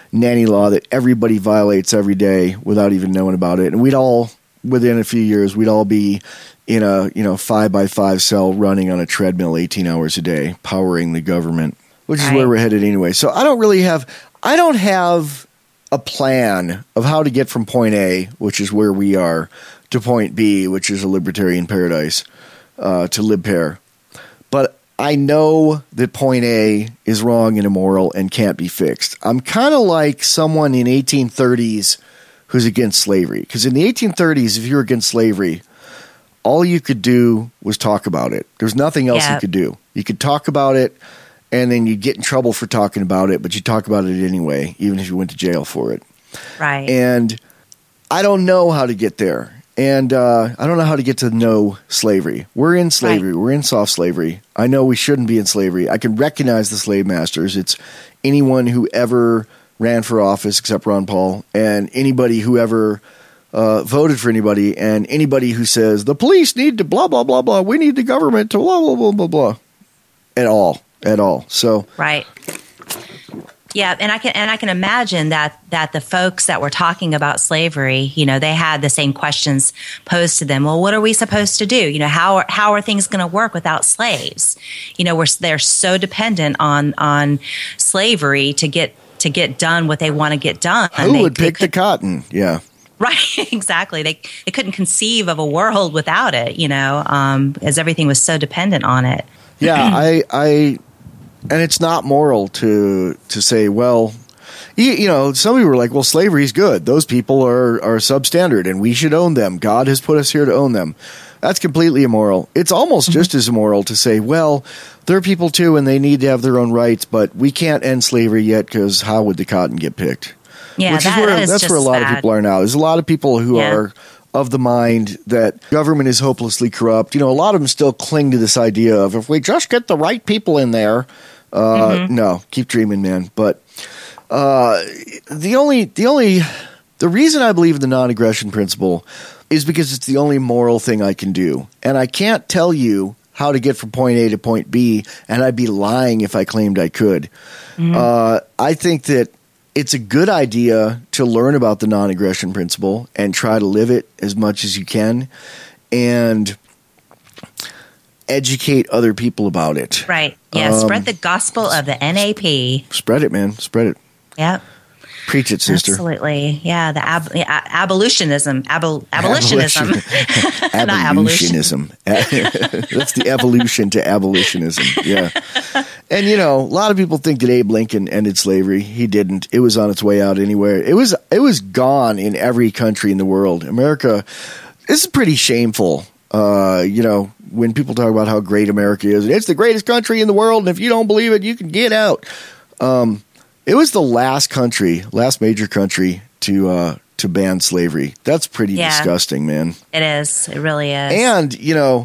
everybody violates every day without even knowing about it. And we'd all, within a few years, we'd all be in a 5x5 cell running on a treadmill 18 hours a day, powering the government, which is where we're headed anyway. So I don't have a plan of how to get from point A, which is where we are, to point B, which is a libertarian paradise, to LibPair. But I know that point A is wrong and immoral and can't be fixed. I'm kind of like someone in 1830s who's against slavery. Because in the 1830s, if you were against slavery, all you could do was talk about it. There's nothing else you could do. You could talk about it, and then you get in trouble for talking about it, but you talk about it anyway, even if you went to jail for it. Right. And I don't know how to get there. And I don't know how to get to no slavery. We're in slavery. Right. We're in soft slavery. I know we shouldn't be in slavery. I can recognize the slave masters. It's anyone who ever ran for office except Ron Paul, and anybody who ever voted for anybody, and anybody who says the police need to blah, blah, blah, blah. We need the government to blah, blah, blah, blah, blah. At all. So right. Yeah, and I can imagine that the folks that were talking about slavery, they had the same questions posed to them. Well, what are we supposed to do? How are things going to work without slaves? They're so dependent on slavery to get done what they want to get done. Who would pick the cotton? Yeah. Right, exactly. They couldn't conceive of a world without it, as everything was so dependent on it. Yeah, and it's not moral to say, well, some people were like, well, slavery's good. Those people are substandard and we should own them. God has put us here to own them. That's completely immoral. It's almost just as immoral to say, well, they're people too and they need to have their own rights, but we can't end slavery yet because how would the cotton get picked? Yeah, That's where a lot of people are now. There's a lot of people who are of the mind that government is hopelessly corrupt. A lot of them still cling to this idea of if we just get the right people in there. No, keep dreaming, man. But the reason I believe in the non-aggression principle is because it's the only moral thing I can do. And I can't tell you how to get from point A to point B, and I'd be lying if I claimed I could. I think that it's a good idea to learn about the non-aggression principle and try to live it as much as you can and educate other people about it. Right. Yeah, spread the gospel of the NAP. Spread it, man. Spread it. Yeah. Preach it, sister. Absolutely. Yeah, the abolitionism. Abolitionism. Not abolitionism. That's the evolution to abolitionism. Yeah. And, a lot of people think that Abe Lincoln ended slavery. He didn't. It was on its way out anywhere. It was gone in every country in the world. America, this is pretty shameful. When people talk about how great America is, it's the greatest country in the world, and if you don't believe it, you can get out. It was the last major country to ban slavery. That's pretty disgusting, man. It is. It really is. And,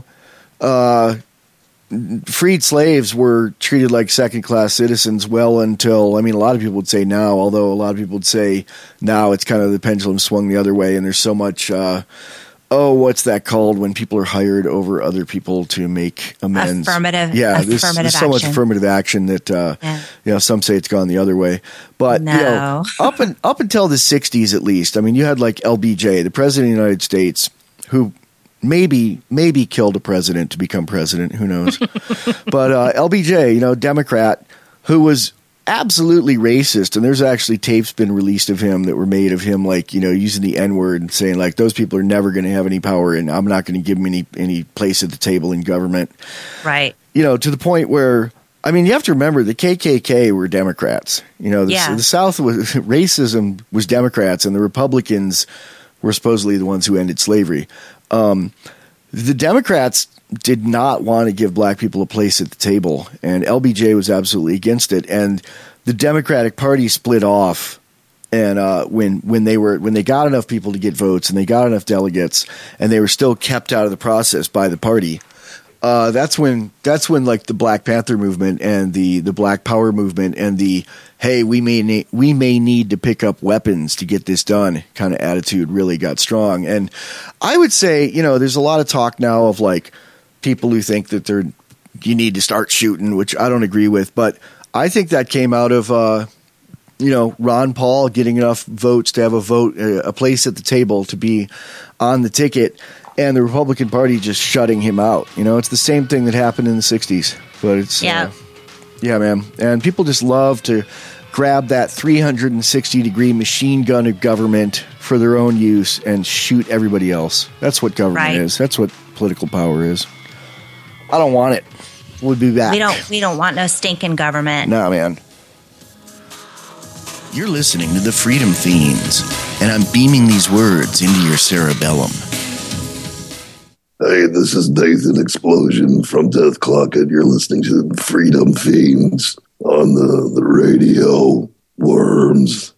freed slaves were treated like second-class citizens well until, a lot of people would say now, although a lot of people would say now it's kind of the pendulum swung the other way, and there's so much what's that called when people are hired over other people to make amends? Affirmative. Yeah, there's so much affirmative action that some say it's gone the other way. But up until the 60s at least, you had like LBJ, the president of the United States, who maybe killed a president to become president. Who knows? But LBJ, Democrat, who was absolutely racist, and there's actually tapes been released of him that were made of him using the N-word and saying like those people are never going to have any power and I'm not going to give them any place at the table in government. Right. To the point where you have to remember the KKK were Democrats. The South racism was Democrats and the Republicans were supposedly the ones who ended slavery. The Democrats did not want to give black people a place at the table, and LBJ was absolutely against it. And the Democratic Party split off, and when they got enough people to get votes and they got enough delegates, and they were still kept out of the process by the party. That's when like the Black Panther movement and the Black Power movement and the hey, we may need to pick up weapons to get this done kind of attitude really got strong. And I would say, there's a lot of talk now of like people who think that you need to start shooting, which I don't agree with, but I think that came out of Ron Paul getting enough votes to have a place at the table to be on the ticket, and the Republican Party just shutting him out. It's the same thing that happened in the 60s, but it's yeah, man. And people just love to grab that 360-degree machine gun of government for their own use and shoot everybody else. That's what government is. That's what political power is. I don't want it. We'll be back. We don't want no stinking government. No, man. You're listening to the Freedom Fiends, and I'm beaming these words into your cerebellum. Hey, this is Nathan Explosion from Death Clock, and you're listening to the Freedom Fiends on the radio. Worms.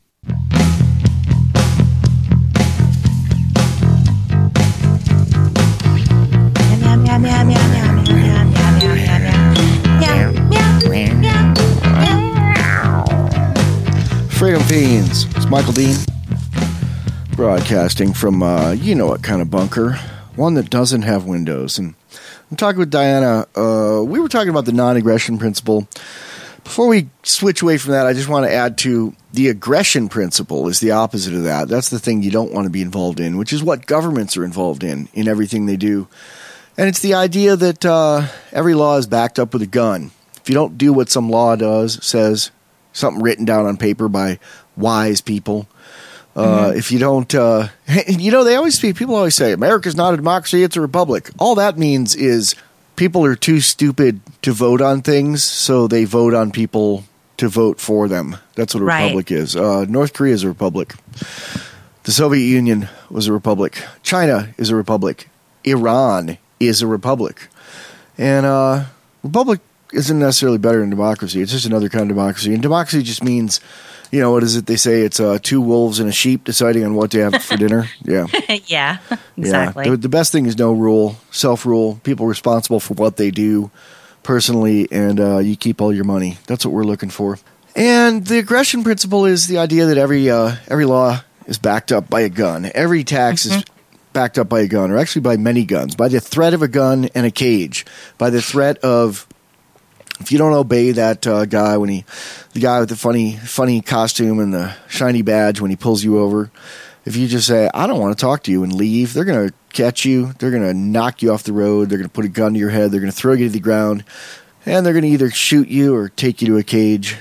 Freedom Fiends. It's Michael Dean, broadcasting from you know what kind of bunker, one that doesn't have windows. And I'm talking with Diana. We were talking about the non-aggression principle. Before we switch away from that, I just want to add to the aggression principle is the opposite of that. That's the thing you don't want to be involved in, which is what governments are involved in everything they do. And it's the idea that every law is backed up with a gun. If you don't do what some law says, something written down on paper by wise people, if you don't, people always say, America's not a democracy, it's a republic. All that means is people are too stupid to vote on things, so they vote on people to vote for them. That's what a republic is. North Korea is a republic. The Soviet Union was a republic. China is a republic. Iran is a republic. And republic isn't necessarily better than democracy. It's just another kind of democracy. And democracy just means, what is it they say? It's two wolves and a sheep deciding on what to have for dinner. Yeah. Yeah, exactly. Yeah. The best thing is no rule, self-rule, people responsible for what they do personally, and you keep all your money. That's what we're looking for. And the aggression principle is the idea that every law is backed up by a gun. Every tax is backed up by a gun, or actually by many guns, by the threat of a gun and a cage, by the threat of, if you don't obey that guy the guy with the funny costume and the shiny badge when he pulls you over, if you just say, I don't want to talk to you and leave, they're going to catch you, they're going to knock you off the road, they're going to put a gun to your head, they're going to throw you to the ground, and they're going to either shoot you or take you to a cage,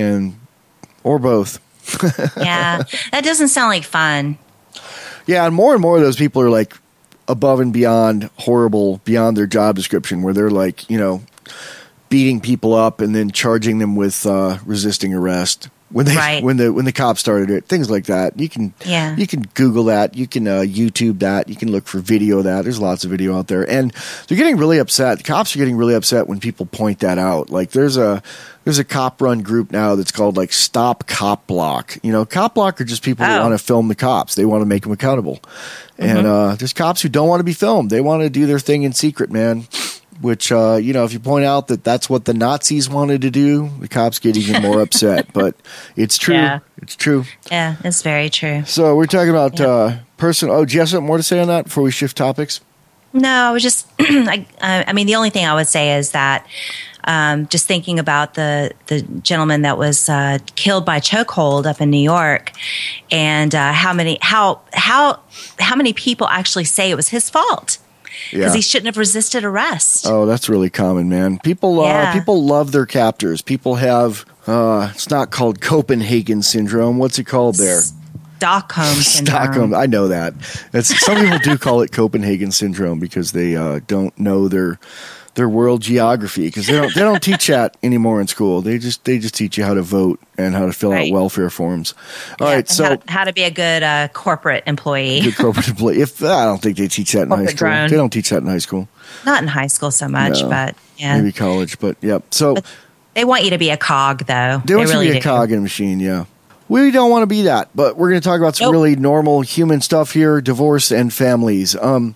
or both. Yeah, that doesn't sound like fun. Yeah, and more of those people are like above and beyond horrible, beyond their job description, where they're like, beating people up and then charging them with resisting arrest when the cops started it, things like that. You can Google that, you can YouTube that, you can look for video of that. There's lots of video out there, and they're getting really upset. The cops are getting really upset when people point that out. Like there's a cop run group now that's called like Stop Cop Block. Cop Block are just people that want to film the cops. They want to make them accountable. And there's cops who don't want to be filmed. They want to do their thing in secret, man. Which, if you point out that that's what the Nazis wanted to do, the cops get even more upset. But it's true. Yeah. It's true. Yeah, it's very true. So we're talking about personal. Oh, do you have something more to say on that before we shift topics? No, I was just, the only thing I would say is that just thinking about the gentleman that was killed by chokehold up in New York, and how many people actually say it was his fault. Because he shouldn't have resisted arrest. Oh, that's really common, man. People love their captors. People have, it's not called Copenhagen syndrome. What's it called there? Stockholm syndrome. Stockholm, I know that. Some people do call it Copenhagen syndrome because they don't know their world geography, because they don't teach that anymore in school. They just teach you how to vote and how to fill out welfare forms. All right, so how to be a good corporate employee. Good corporate employee. I don't think they teach that in high school. Drone. They don't teach that in high school. Not in high school so much, but yeah, maybe college. But yeah, so but they want you to be a cog, though. They want you to be a cog in a machine. Yeah. We don't want to be that, but we're going to talk about some really normal human stuff here: divorce and families.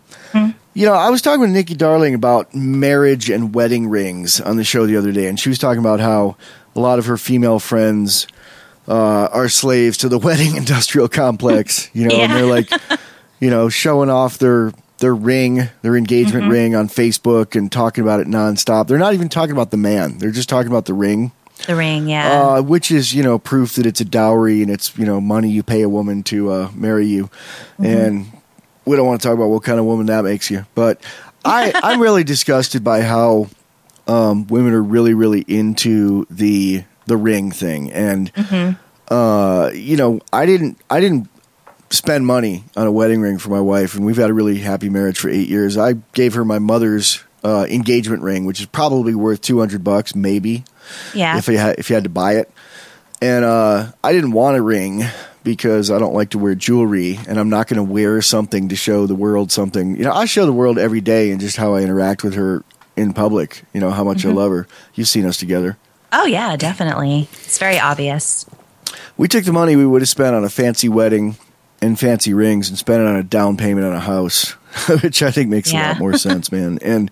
I was talking with Nikki Darling about marriage and wedding rings on the show the other day, and she was talking about how a lot of her female friends are slaves to the wedding industrial complex, and they're like, showing off their ring, their engagement ring on Facebook and talking about it nonstop. They're not even talking about the man. They're just talking about the ring. The ring, yeah. Which is, proof that it's a dowry and it's, money you pay a woman to marry you. And we don't want to talk about what kind of woman that makes you. But I'm really disgusted by how women are really, really into the ring thing. And, I didn't spend money on a wedding ring for my wife, and we've had a really happy marriage for 8 years. I gave her my mother's engagement ring, which is probably worth $200, maybe. Yeah. If you had to buy it. And I didn't want a ring because I don't like to wear jewelry, and I'm not going to wear something to show the world something. I show the world every day and just how I interact with her in public, how much I love her. You've seen us together. Oh, yeah, definitely. It's very obvious. We took the money we would have spent on a fancy wedding and fancy rings and spent it on a down payment on a house, which I think makes a lot more sense, man. And,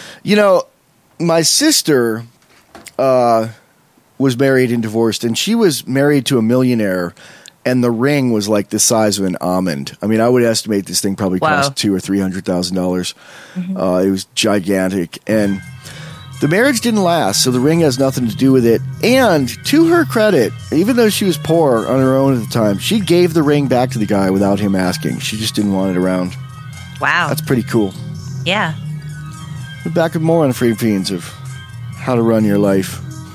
my sister was married and divorced, and she was married to a millionaire, and the ring was like the size of an almond. I mean, I would estimate this thing probably cost $200,000 or $300,000. It was gigantic, and the marriage didn't last, so the ring has nothing to do with it. And to her credit, even though she was poor on her own at the time, she gave the ring back to the guy without him asking. She just didn't want it around. Wow. That's pretty cool. Yeah. We're back with more on Freedom Fiends of how to run your life.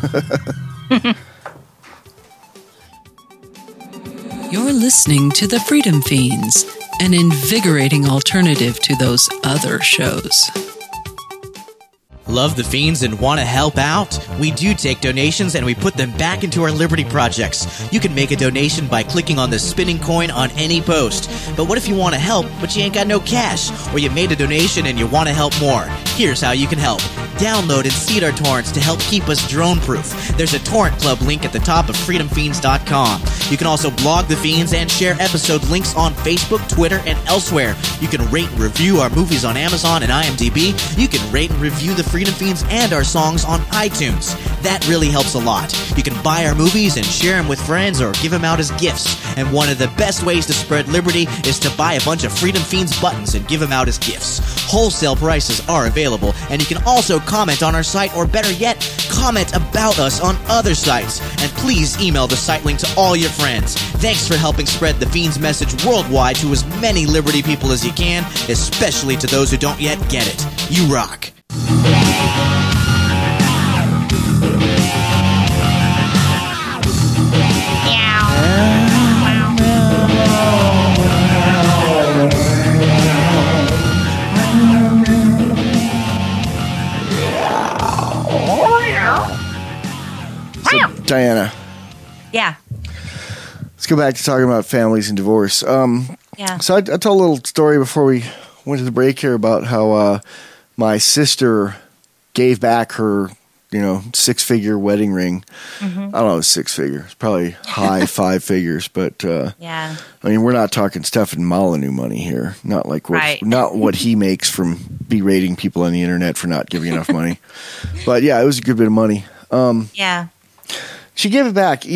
You're listening to the Freedom Fiends, an invigorating alternative to those other shows. Love the Fiends and want to help out? We do take donations and we put them back into our Liberty projects. You can make a donation by clicking on the spinning coin on any post. But what if you want to help, but you ain't got no cash? Or you made a donation and you want to help more? Here's how you can help. Download and seed our torrents to help keep us drone-proof. There's a torrent club link at the top of freedomfiends.com. You can also blog The Fiends and share episode links on Facebook, Twitter, and elsewhere. You can rate and review our movies on Amazon and IMDb. You can rate and review The Freedom Fiends and our songs on iTunes. That really helps a lot. You can buy our movies and share them with friends or give them out as gifts. And one of the best ways to spread liberty is to buy a bunch of Freedom Fiends buttons and give them out as gifts. Wholesale prices are available, and you can also comment on our site, or better yet, comment about us on other sites. And please email the site link to all your friends. Thanks for helping spread the Fiends message worldwide to as many Liberty people as you can, especially to those who don't yet get it. You rock. Diana. Yeah. Let's go back to talking about families and divorce. Yeah. So I told a little story before we went to the break here about how my sister gave back her, six-figure wedding ring. Mm-hmm. I don't know, six-figure. It's probably high five figures, but yeah. I mean, we're not talking Stefan Molyneux money here. Not like not what he makes from berating people on the internet for not giving enough money. But yeah, it was a good bit of money. Yeah. She gave it back.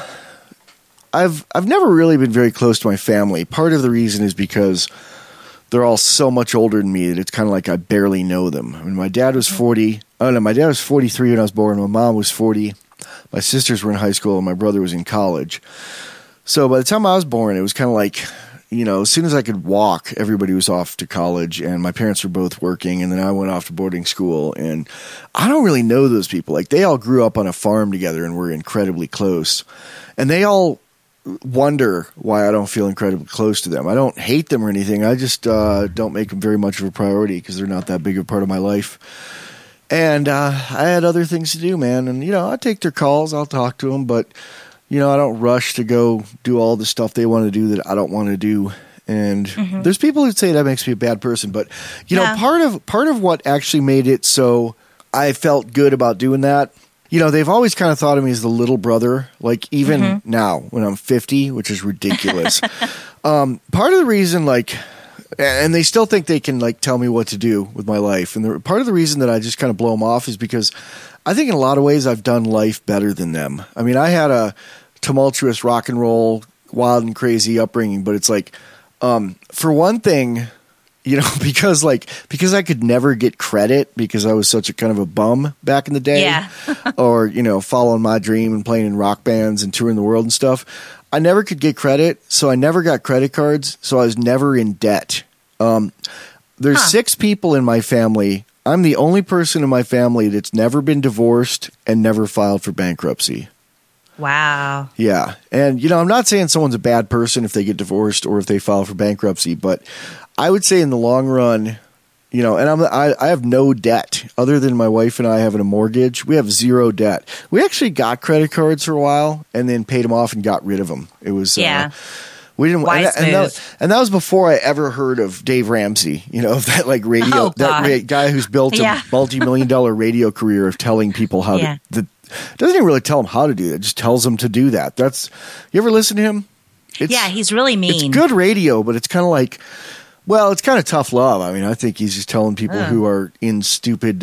I've never really been very close to my family. Part of the reason is because they're all so much older than me that it's kind of like I barely know them. I mean, my dad was 40. Oh no, my dad was 43 when I was born. My mom was 40. My sisters were in high school, and my brother was in college. So by the time I was born, it was kind of like, as soon as I could walk, everybody was off to college, and my parents were both working, and then I went off to boarding school, and I don't really know those people. Like, they all grew up on a farm together and were incredibly close, and they all wonder why I don't feel incredibly close to them. I don't hate them or anything. I just don't make them very much of a priority because they're not that big of a part of my life. And I had other things to do, man. And, I take their calls. I'll talk to them, but I don't rush to go do all the stuff they want to do that I don't want to do. And there's people who say that makes me a bad person, but part of what actually made it so I felt good about doing that, they've always kind of thought of me as the little brother, like even now when I'm 50, which is ridiculous. Part of the reason, and they still think they can tell me what to do with my life. And part of the reason that I just kind of blow them off is because I think in a lot of ways I've done life better than them. I mean, I had a tumultuous rock and roll, wild and crazy upbringing, but it's for one thing, because I could never get credit because I was such a kind of a bum back in the day, yeah. or, following my dream and playing in rock bands and touring the world and stuff. I never could get credit, so I never got credit cards, so I was never in debt. There's 6 people in my family. I'm the only person in my family that's never been divorced and never filed for bankruptcy. Wow. Yeah. And, I'm not saying someone's a bad person if they get divorced or if they file for bankruptcy, but I would say in the long run, and I have no debt other than my wife and I having a mortgage. We have 0 debt. We actually got credit cards for a while and then paid them off and got rid of them. It was, we didn't, and that was before I ever heard of Dave Ramsey, that radio, guy who's built a multi-million-dollar radio career of telling people how to, doesn't even really tell them how to do that. Just tells them to do that. You ever listen to him? He's really mean. It's good radio, but it's kind of it's kind of tough love. I mean, I think he's just telling people who are in stupid,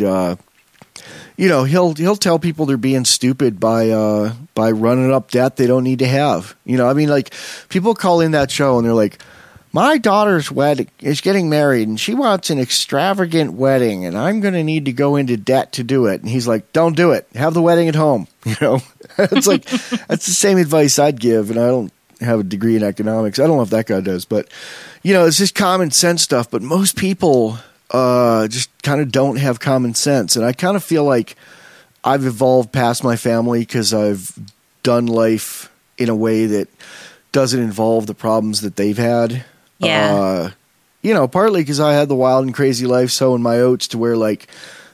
he'll tell people they're being stupid by running up debt they don't need to have. People call in that show and they're like, my daughter's wedding is getting married and she wants an extravagant wedding and I'm going to need to go into debt to do it. And he's like, don't do it. Have the wedding at home. It's that's the same advice I'd give. And I don't have a degree in economics. I don't know if that guy does, but it's just common sense stuff. But most people just kind of don't have common sense. And I kind of feel like I've evolved past my family because I've done life in a way that doesn't involve the problems that they've had. Yeah. Partly because I had the wild and crazy life sowing my oats to where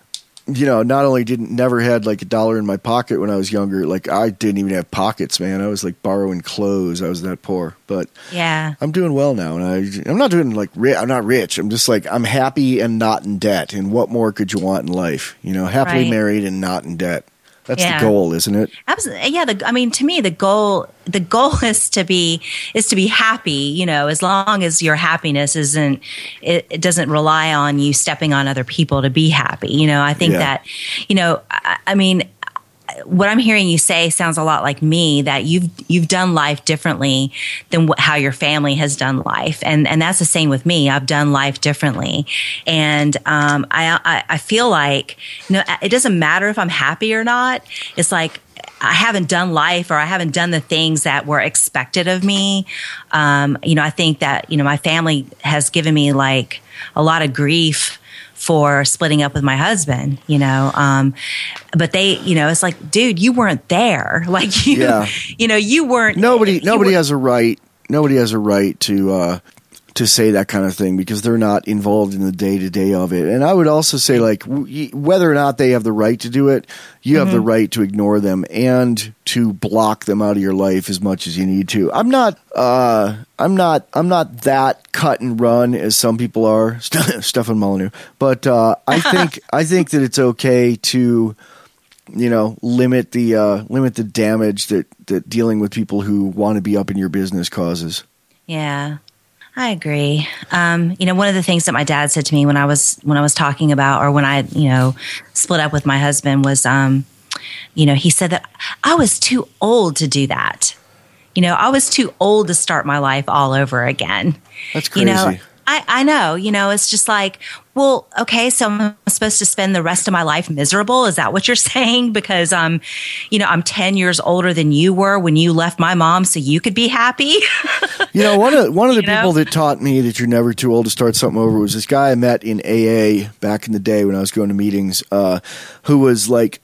not only never had like $1 in my pocket when I was younger, like I didn't even have pockets, man. I was like borrowing clothes. I was that poor, but yeah, I'm doing well now. And I'm not doing like, I'm not rich. I'm just like, I'm happy and not in debt. And what more could you want in life? Happily Right. married and not in debt. That's Yeah. the goal, isn't it? Absolutely. Yeah. To me, the goal is to be happy, as long as your happiness it doesn't rely on you stepping on other people to be happy. I think Yeah. that, what I'm hearing you say sounds a lot like me, that you've done life differently than how your family has done life. And that's the same with me. I've done life differently. And, I feel like, it doesn't matter if I'm happy or not. It's like, I haven't done life, or I haven't done the things that were expected of me. I think that, my family has given me like a lot of grief for splitting up with my husband, but they, it's like, dude, you weren't there. Like you weren't. Nobody has a right. Nobody has a right to say that kind of thing because they're not involved in the day-to-day of it. And I would also say, like, whether or not they have the right to do it, you have the right to ignore them and to block them out of your life as much as you need to. I'm not that cut and run as some people are, Stefan Molyneux. But I think that it's okay to, limit the damage that dealing with people who want to be up in your business causes. Yeah. I agree. One of the things that my dad said to me when I was talking about, or when I, split up with my husband was, he said that I was too old to do that. I was too old to start my life all over again. That's crazy. I know, it's just like, well, okay, so I'm supposed to spend the rest of my life miserable. Is that what you're saying? Because I'm 10 years older than you were when you left my mom so you could be happy. One of the people that taught me that you're never too old to start something over was this guy I met in AA back in the day when I was going to meetings, who was like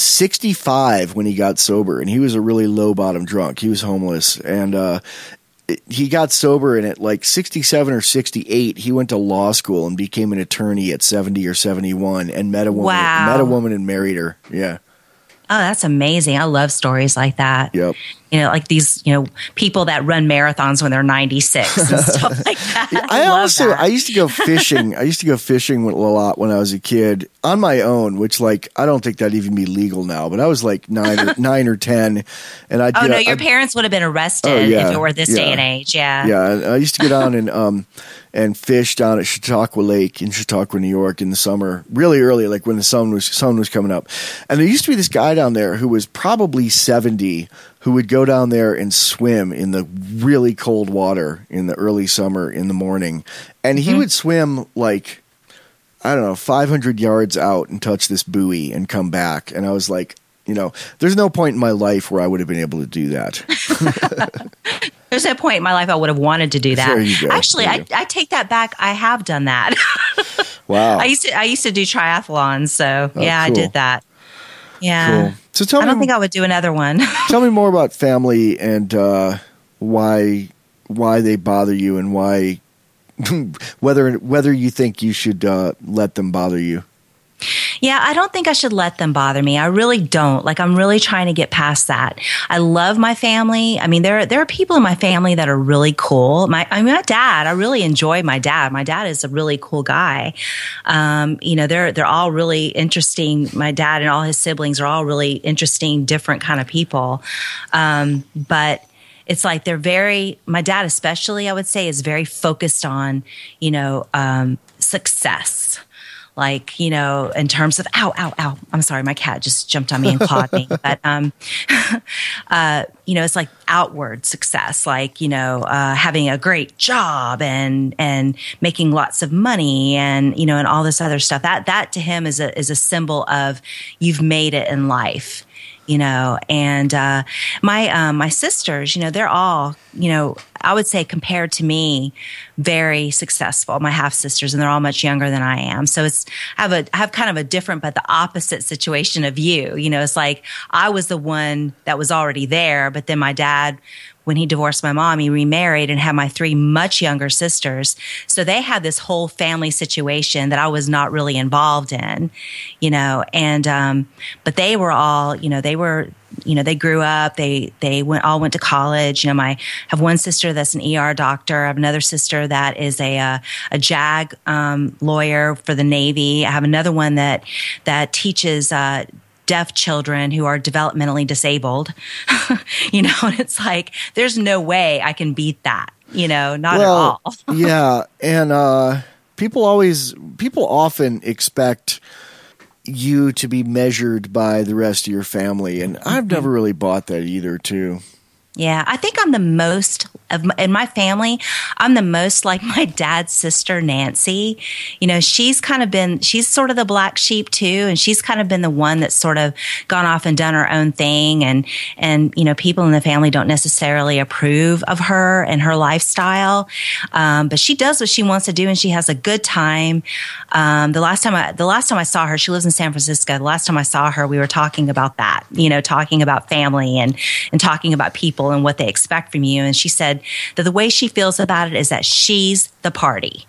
65 when he got sober, and he was a really low bottom drunk. He was homeless, and he got sober, and at like 67 or 68, he went to law school and became an attorney at 70 or 71, and met a woman and married her. Yeah. Oh, that's amazing. I love stories like that. Yep. Like these, people that run marathons when they're 96 and stuff like that. I used to go fishing. I used to go fishing a lot when I was a kid on my own, which like, I don't think that'd even be legal now, but I was like 9 or 10. And your parents would have been arrested if it were this day and age. Yeah. Yeah. I used to get on and fish down at Chautauqua Lake in Chautauqua, New York in the summer, really early, like when the sun was coming up. And there used to be this guy down there who was probably 70 who would go down there and swim in the really cold water in the early summer in the morning. And he would swim like, I don't know, 500 yards out and touch this buoy and come back. And I was like, there's no point in my life where I would have been able to do that. There's no point in my life I would have wanted to do that. There you go. Actually, I take that back. I have done that. Wow. I used to do triathlons, so cool. I did that. Yeah. Cool. So I don't think I would do another one. Tell me more about family and why they bother you, and why whether you think you should let them bother you. Yeah, I don't think I should let them bother me. I really don't. Like, I'm really trying to get past that. I love my family. I mean, there are people in my family that are really cool. My dad, I really enjoy my dad. My dad is a really cool guy. They're all really interesting. My dad and all his siblings are all really interesting, different kind of people. But it's like my dad especially, I would say, is very focused on, success. Like, in terms of, ow. I'm sorry, my cat just jumped on me and clawed me. But, it's like outward success, like, having a great job and making lots of money and, and all this other stuff. That to him is a symbol of you've made it in life. And my sisters, they're all, I would say compared to me, very successful. My half sisters, and they're all much younger than I am. So I have kind of a different, but the opposite situation of you. You know, it's like I was the one that was already there, but then my dad, when he divorced my mom, he remarried and had my 3 much younger sisters. So they had this whole family situation that I was not really involved in, you know, and, but they were all, you know, they grew up, they all went to college. You know, I have one sister that's an ER doctor. I have another sister that is a JAG, lawyer for the Navy. I have another one that teaches, deaf children who are developmentally disabled, you know, and it's like, there's no way I can beat that, you know, not at all. Yeah. And, people often expect you to be measured by the rest of your family. And I've never really bought that either, too. Yeah, I think I'm the most in my family. I'm the most like my dad's sister, Nancy. You know, she's sort of the black sheep too. And she's kind of been the one that's sort of gone off and done her own thing. And, you know, people in the family don't necessarily approve of her and her lifestyle. But she does what she wants to do and she has a good time. The last time I saw her, she lives in San Francisco. The last time I saw her, we were talking about that, you know, talking about family and talking about people and what they expect from you. And she said that the way she feels about it is that she's the party.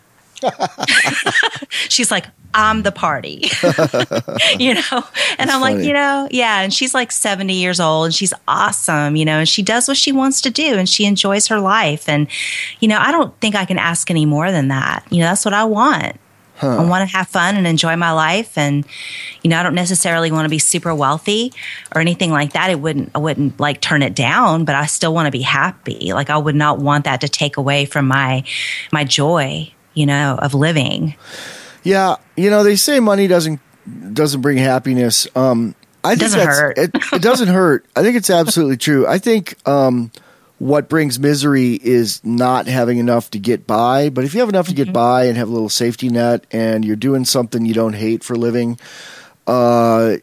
She's like, I'm the party, you know? And I'm funny. Like, you know, yeah. And she's like 70 years old and she's awesome, you know, and she does what she wants to do and she enjoys her life. And, you know, I don't think I can ask any more than that. You know, that's what I want. I want to have fun and enjoy my life. And, you know, I don't necessarily want to be super wealthy or anything like that. I wouldn't like turn it down, but I still want to be happy. Like I would not want that to take away from my joy, you know, of living. Yeah. You know, they say money doesn't bring happiness. I think it doesn't hurt. It doesn't hurt. I think it's absolutely true. I think, what brings misery is not having enough to get by. But if you have enough to get by and have a little safety net and you're doing something you don't hate for a living, there's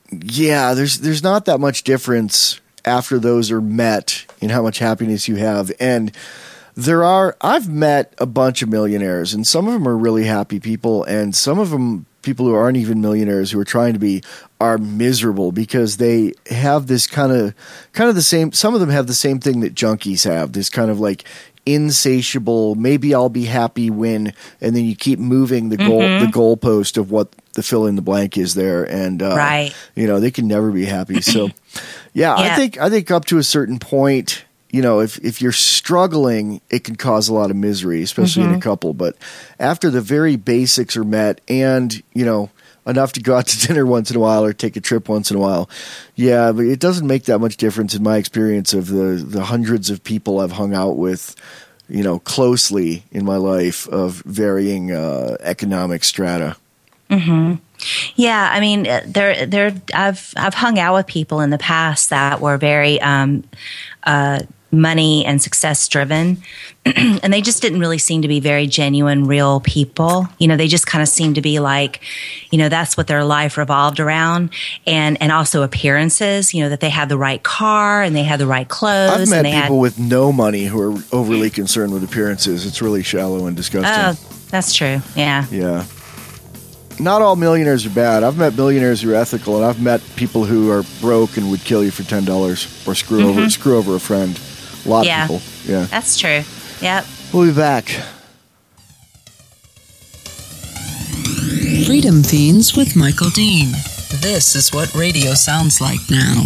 not that much difference after those are met in how much happiness you have. And I've met a bunch of millionaires and some of them are really happy people and some of them people who aren't even millionaires who are trying to be are miserable because they have this kind of the same, some of them have the same thing that junkies have, this kind of like insatiable, maybe I'll be happy when, and then you keep moving the goalpost of what the fill in the blank is there. And, right. You know, they can never be happy. So yeah, I think up to a certain point, you know, if you're struggling, it can cause a lot of misery, especially in a couple. But after the very basics are met and, you know, enough to go out to dinner once in a while or take a trip once in a while, yeah, but it doesn't make that much difference in my experience of the hundreds of people I've hung out with, you know, closely in my life of varying economic strata. Mm-hmm. Yeah, I mean, I've hung out with people in the past that were very money and success driven, and they just didn't really seem to be very genuine, real people. You know, they just kind of seemed to be like, you know, that's what their life revolved around, and also appearances. You know, that they had the right car and they had the right clothes. I've met people with no money who are overly concerned with appearances. It's really shallow and disgusting. Oh, that's true. Yeah. Yeah. Not all millionaires are bad. I've met millionaires who are ethical, and I've met people who are broke and would kill you for $10 or screw over a friend. A lot of people. Yeah. That's true. Yep. We'll be back. Freedom Fiends with Michael Dean. This is what radio sounds like now.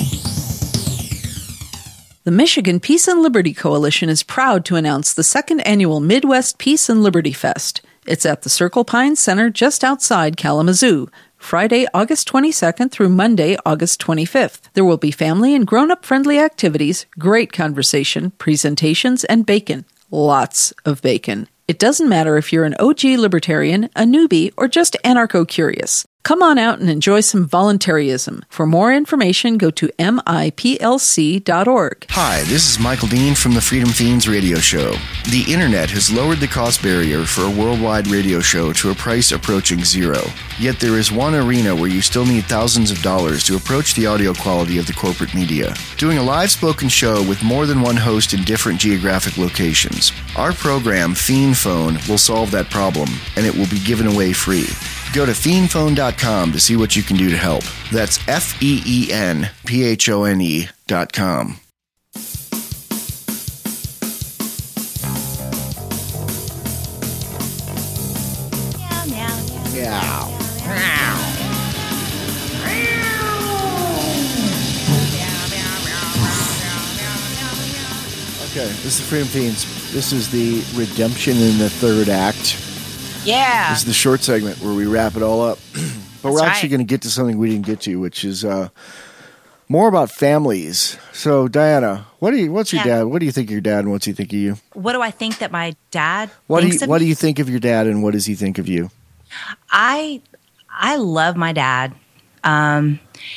The Michigan Peace and Liberty Coalition is proud to announce the second annual Midwest Peace and Liberty Fest. It's at the Circle Pines Center just outside Kalamazoo, Friday, August 22nd through Monday, August 25th. There will be family and grown-up friendly activities, great conversation, presentations, and bacon. Lots of bacon. It doesn't matter if you're an OG libertarian, a newbie, or just anarcho-curious. Come on out and enjoy some voluntarism. For more information, go to miplc.org. Hi, this is Michael Dean from the Freedom Fiends radio show. The internet has lowered the cost barrier for a worldwide radio show to a price approaching zero. Yet there is one arena where you still need thousands of dollars to approach the audio quality of the corporate media. Doing a live spoken show with more than one host in different geographic locations. Our program, Fiend Phone, will solve that problem, and it will be given away free. Go to fiendphone.com to see what you can do to help. That's FEENPHONE.com. Meow. Okay, this is the Freedom Fiends. This is the redemption in the third act. Yeah. This is the short segment where we wrap it all up. But we're actually going to get to something we didn't get to, which is more about families. So, Diana, what's your dad? What do you think of your dad, and what's he think of you? What do I think that my dad What thinks of do me? you think of your dad, and what does he think of you? I love my dad, and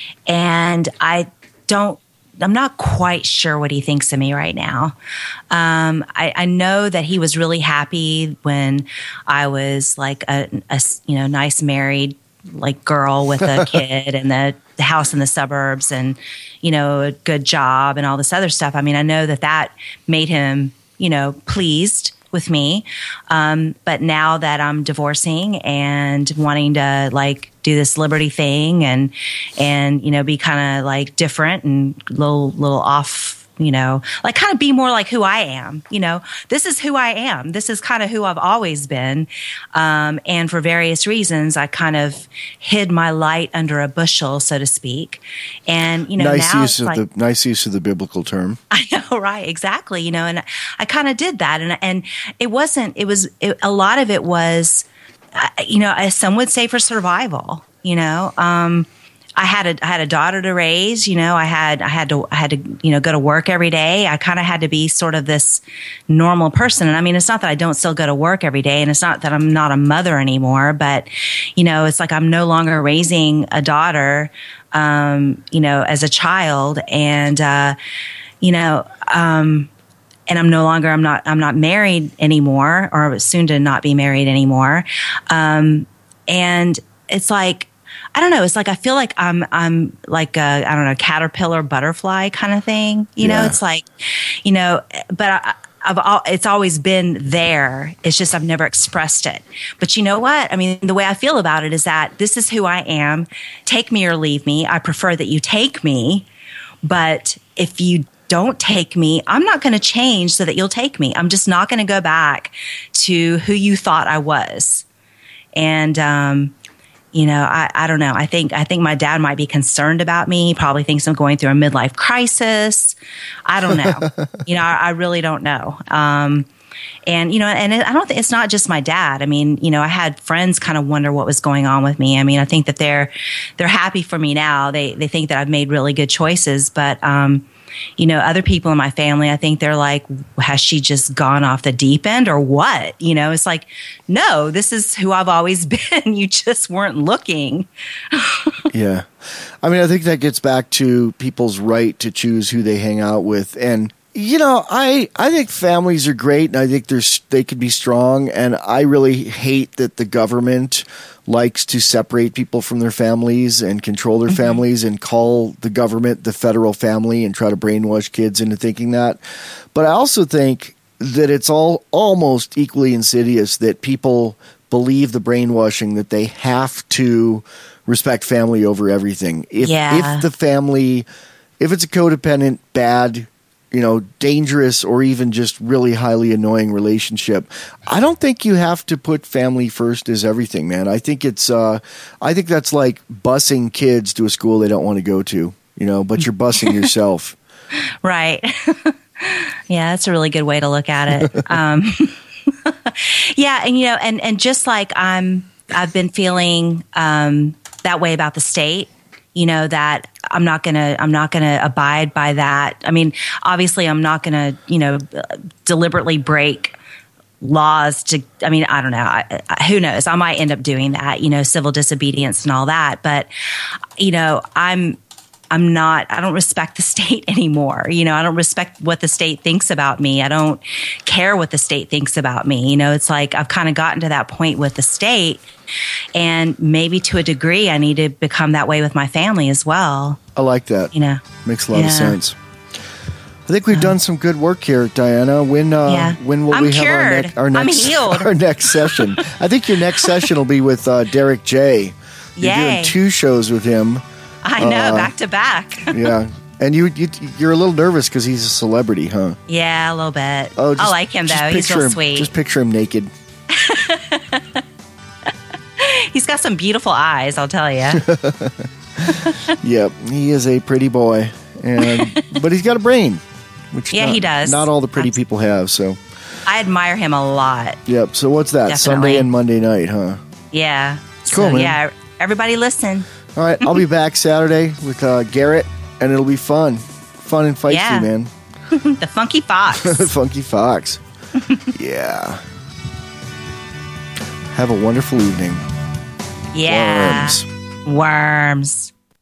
I'm not quite sure what he thinks of me right now. I know that he was really happy when I was like a nice married like girl with a kid and the house in the suburbs and a good job and all this other stuff. I mean, I know that made him pleased with me. But now that I'm divorcing and wanting to like do this liberty thing and be kind of like different and little off, like kind of be more like who I am, this is who I am. This is kind of who I've always been. And for various reasons, I kind of hid my light under a bushel, so to speak. And, nice now use of the biblical term. I know, right. Exactly. And I kind of did that. And a lot of it was, as some would say, for survival, I had a daughter to raise, I had to go to work every day. I kind of had to be sort of this normal person. And I mean, it's not that I don't still go to work every day, and it's not that I'm not a mother anymore, but it's like I'm no longer raising a daughter, as a child, and and I'm not married anymore, or soon to not be married anymore. And it's like, I don't know. It's like I feel like I'm like a caterpillar butterfly kind of thing. It's like, but it's always been there. It's just I've never expressed it. But you know what? I mean, the way I feel about it is that this is who I am. Take me or leave me. I prefer that you take me. But if you don't take me, I'm not going to change so that you'll take me. I'm just not going to go back to who you thought I was. And, I don't know. I think my dad might be concerned about me. He probably thinks I'm going through a midlife crisis. I don't know. I really don't know. And I don't think it's not just my dad. I mean, I had friends kind of wonder what was going on with me. I mean, I think that they're happy for me now. They think that I've made really good choices, but, other people in my family, I think they're like, has she just gone off the deep end or what? It's like, no, this is who I've always been. You just weren't looking. Yeah. I mean, I think that gets back to people's right to choose who they hang out with. And, I think families are great, and I think they could be strong. And I really hate that the government likes to separate people from their families and control their families and call the government the federal family and try to brainwash kids into thinking that. But I also think that it's almost equally insidious that people believe the brainwashing that they have to respect family over everything. If it's a codependent, bad, dangerous, or even just really highly annoying relationship, I don't think you have to put family first as everything, man. I think that's like busing kids to a school they don't want to go to, but you're busing yourself. Right. Yeah, that's a really good way to look at it. Yeah. And just like I've been feeling, that way about the state, that I'm not gonna abide by that. I mean, obviously I'm not gonna, deliberately break laws to, I mean, I don't know. Who knows? I might end up doing that, civil disobedience and all that. But, I don't respect the state anymore. I don't respect what the state thinks about me. I don't care what the state thinks about me. It's like I've kind of gotten to that point with the state, and maybe to a degree I need to become that way with my family as well. I like that. Makes a lot of sense. I think we've done some good work here, Diana. When will we have our next session? I think your next session will be with Derek J. You're doing 2 shows with him. I know, back to back. Yeah. And you're a little nervous because he's a celebrity, huh? Yeah, a little bit. I like him, though. He's real sweet. Just picture him naked. He's got some beautiful eyes, I'll tell you. Yep, he is a pretty boy. But he's got a brain. Which he does. Not all the pretty people have, so. I admire him a lot. Yep, so what's that? Definitely. Sunday and Monday night, huh? Yeah. Cool, man. Yeah, everybody listen. All right, I'll be back Saturday with Garrett, and it'll be fun. Fun and feisty, man. The Funky Fox. Funky Fox. Yeah. Have a wonderful evening. Yeah. Worms.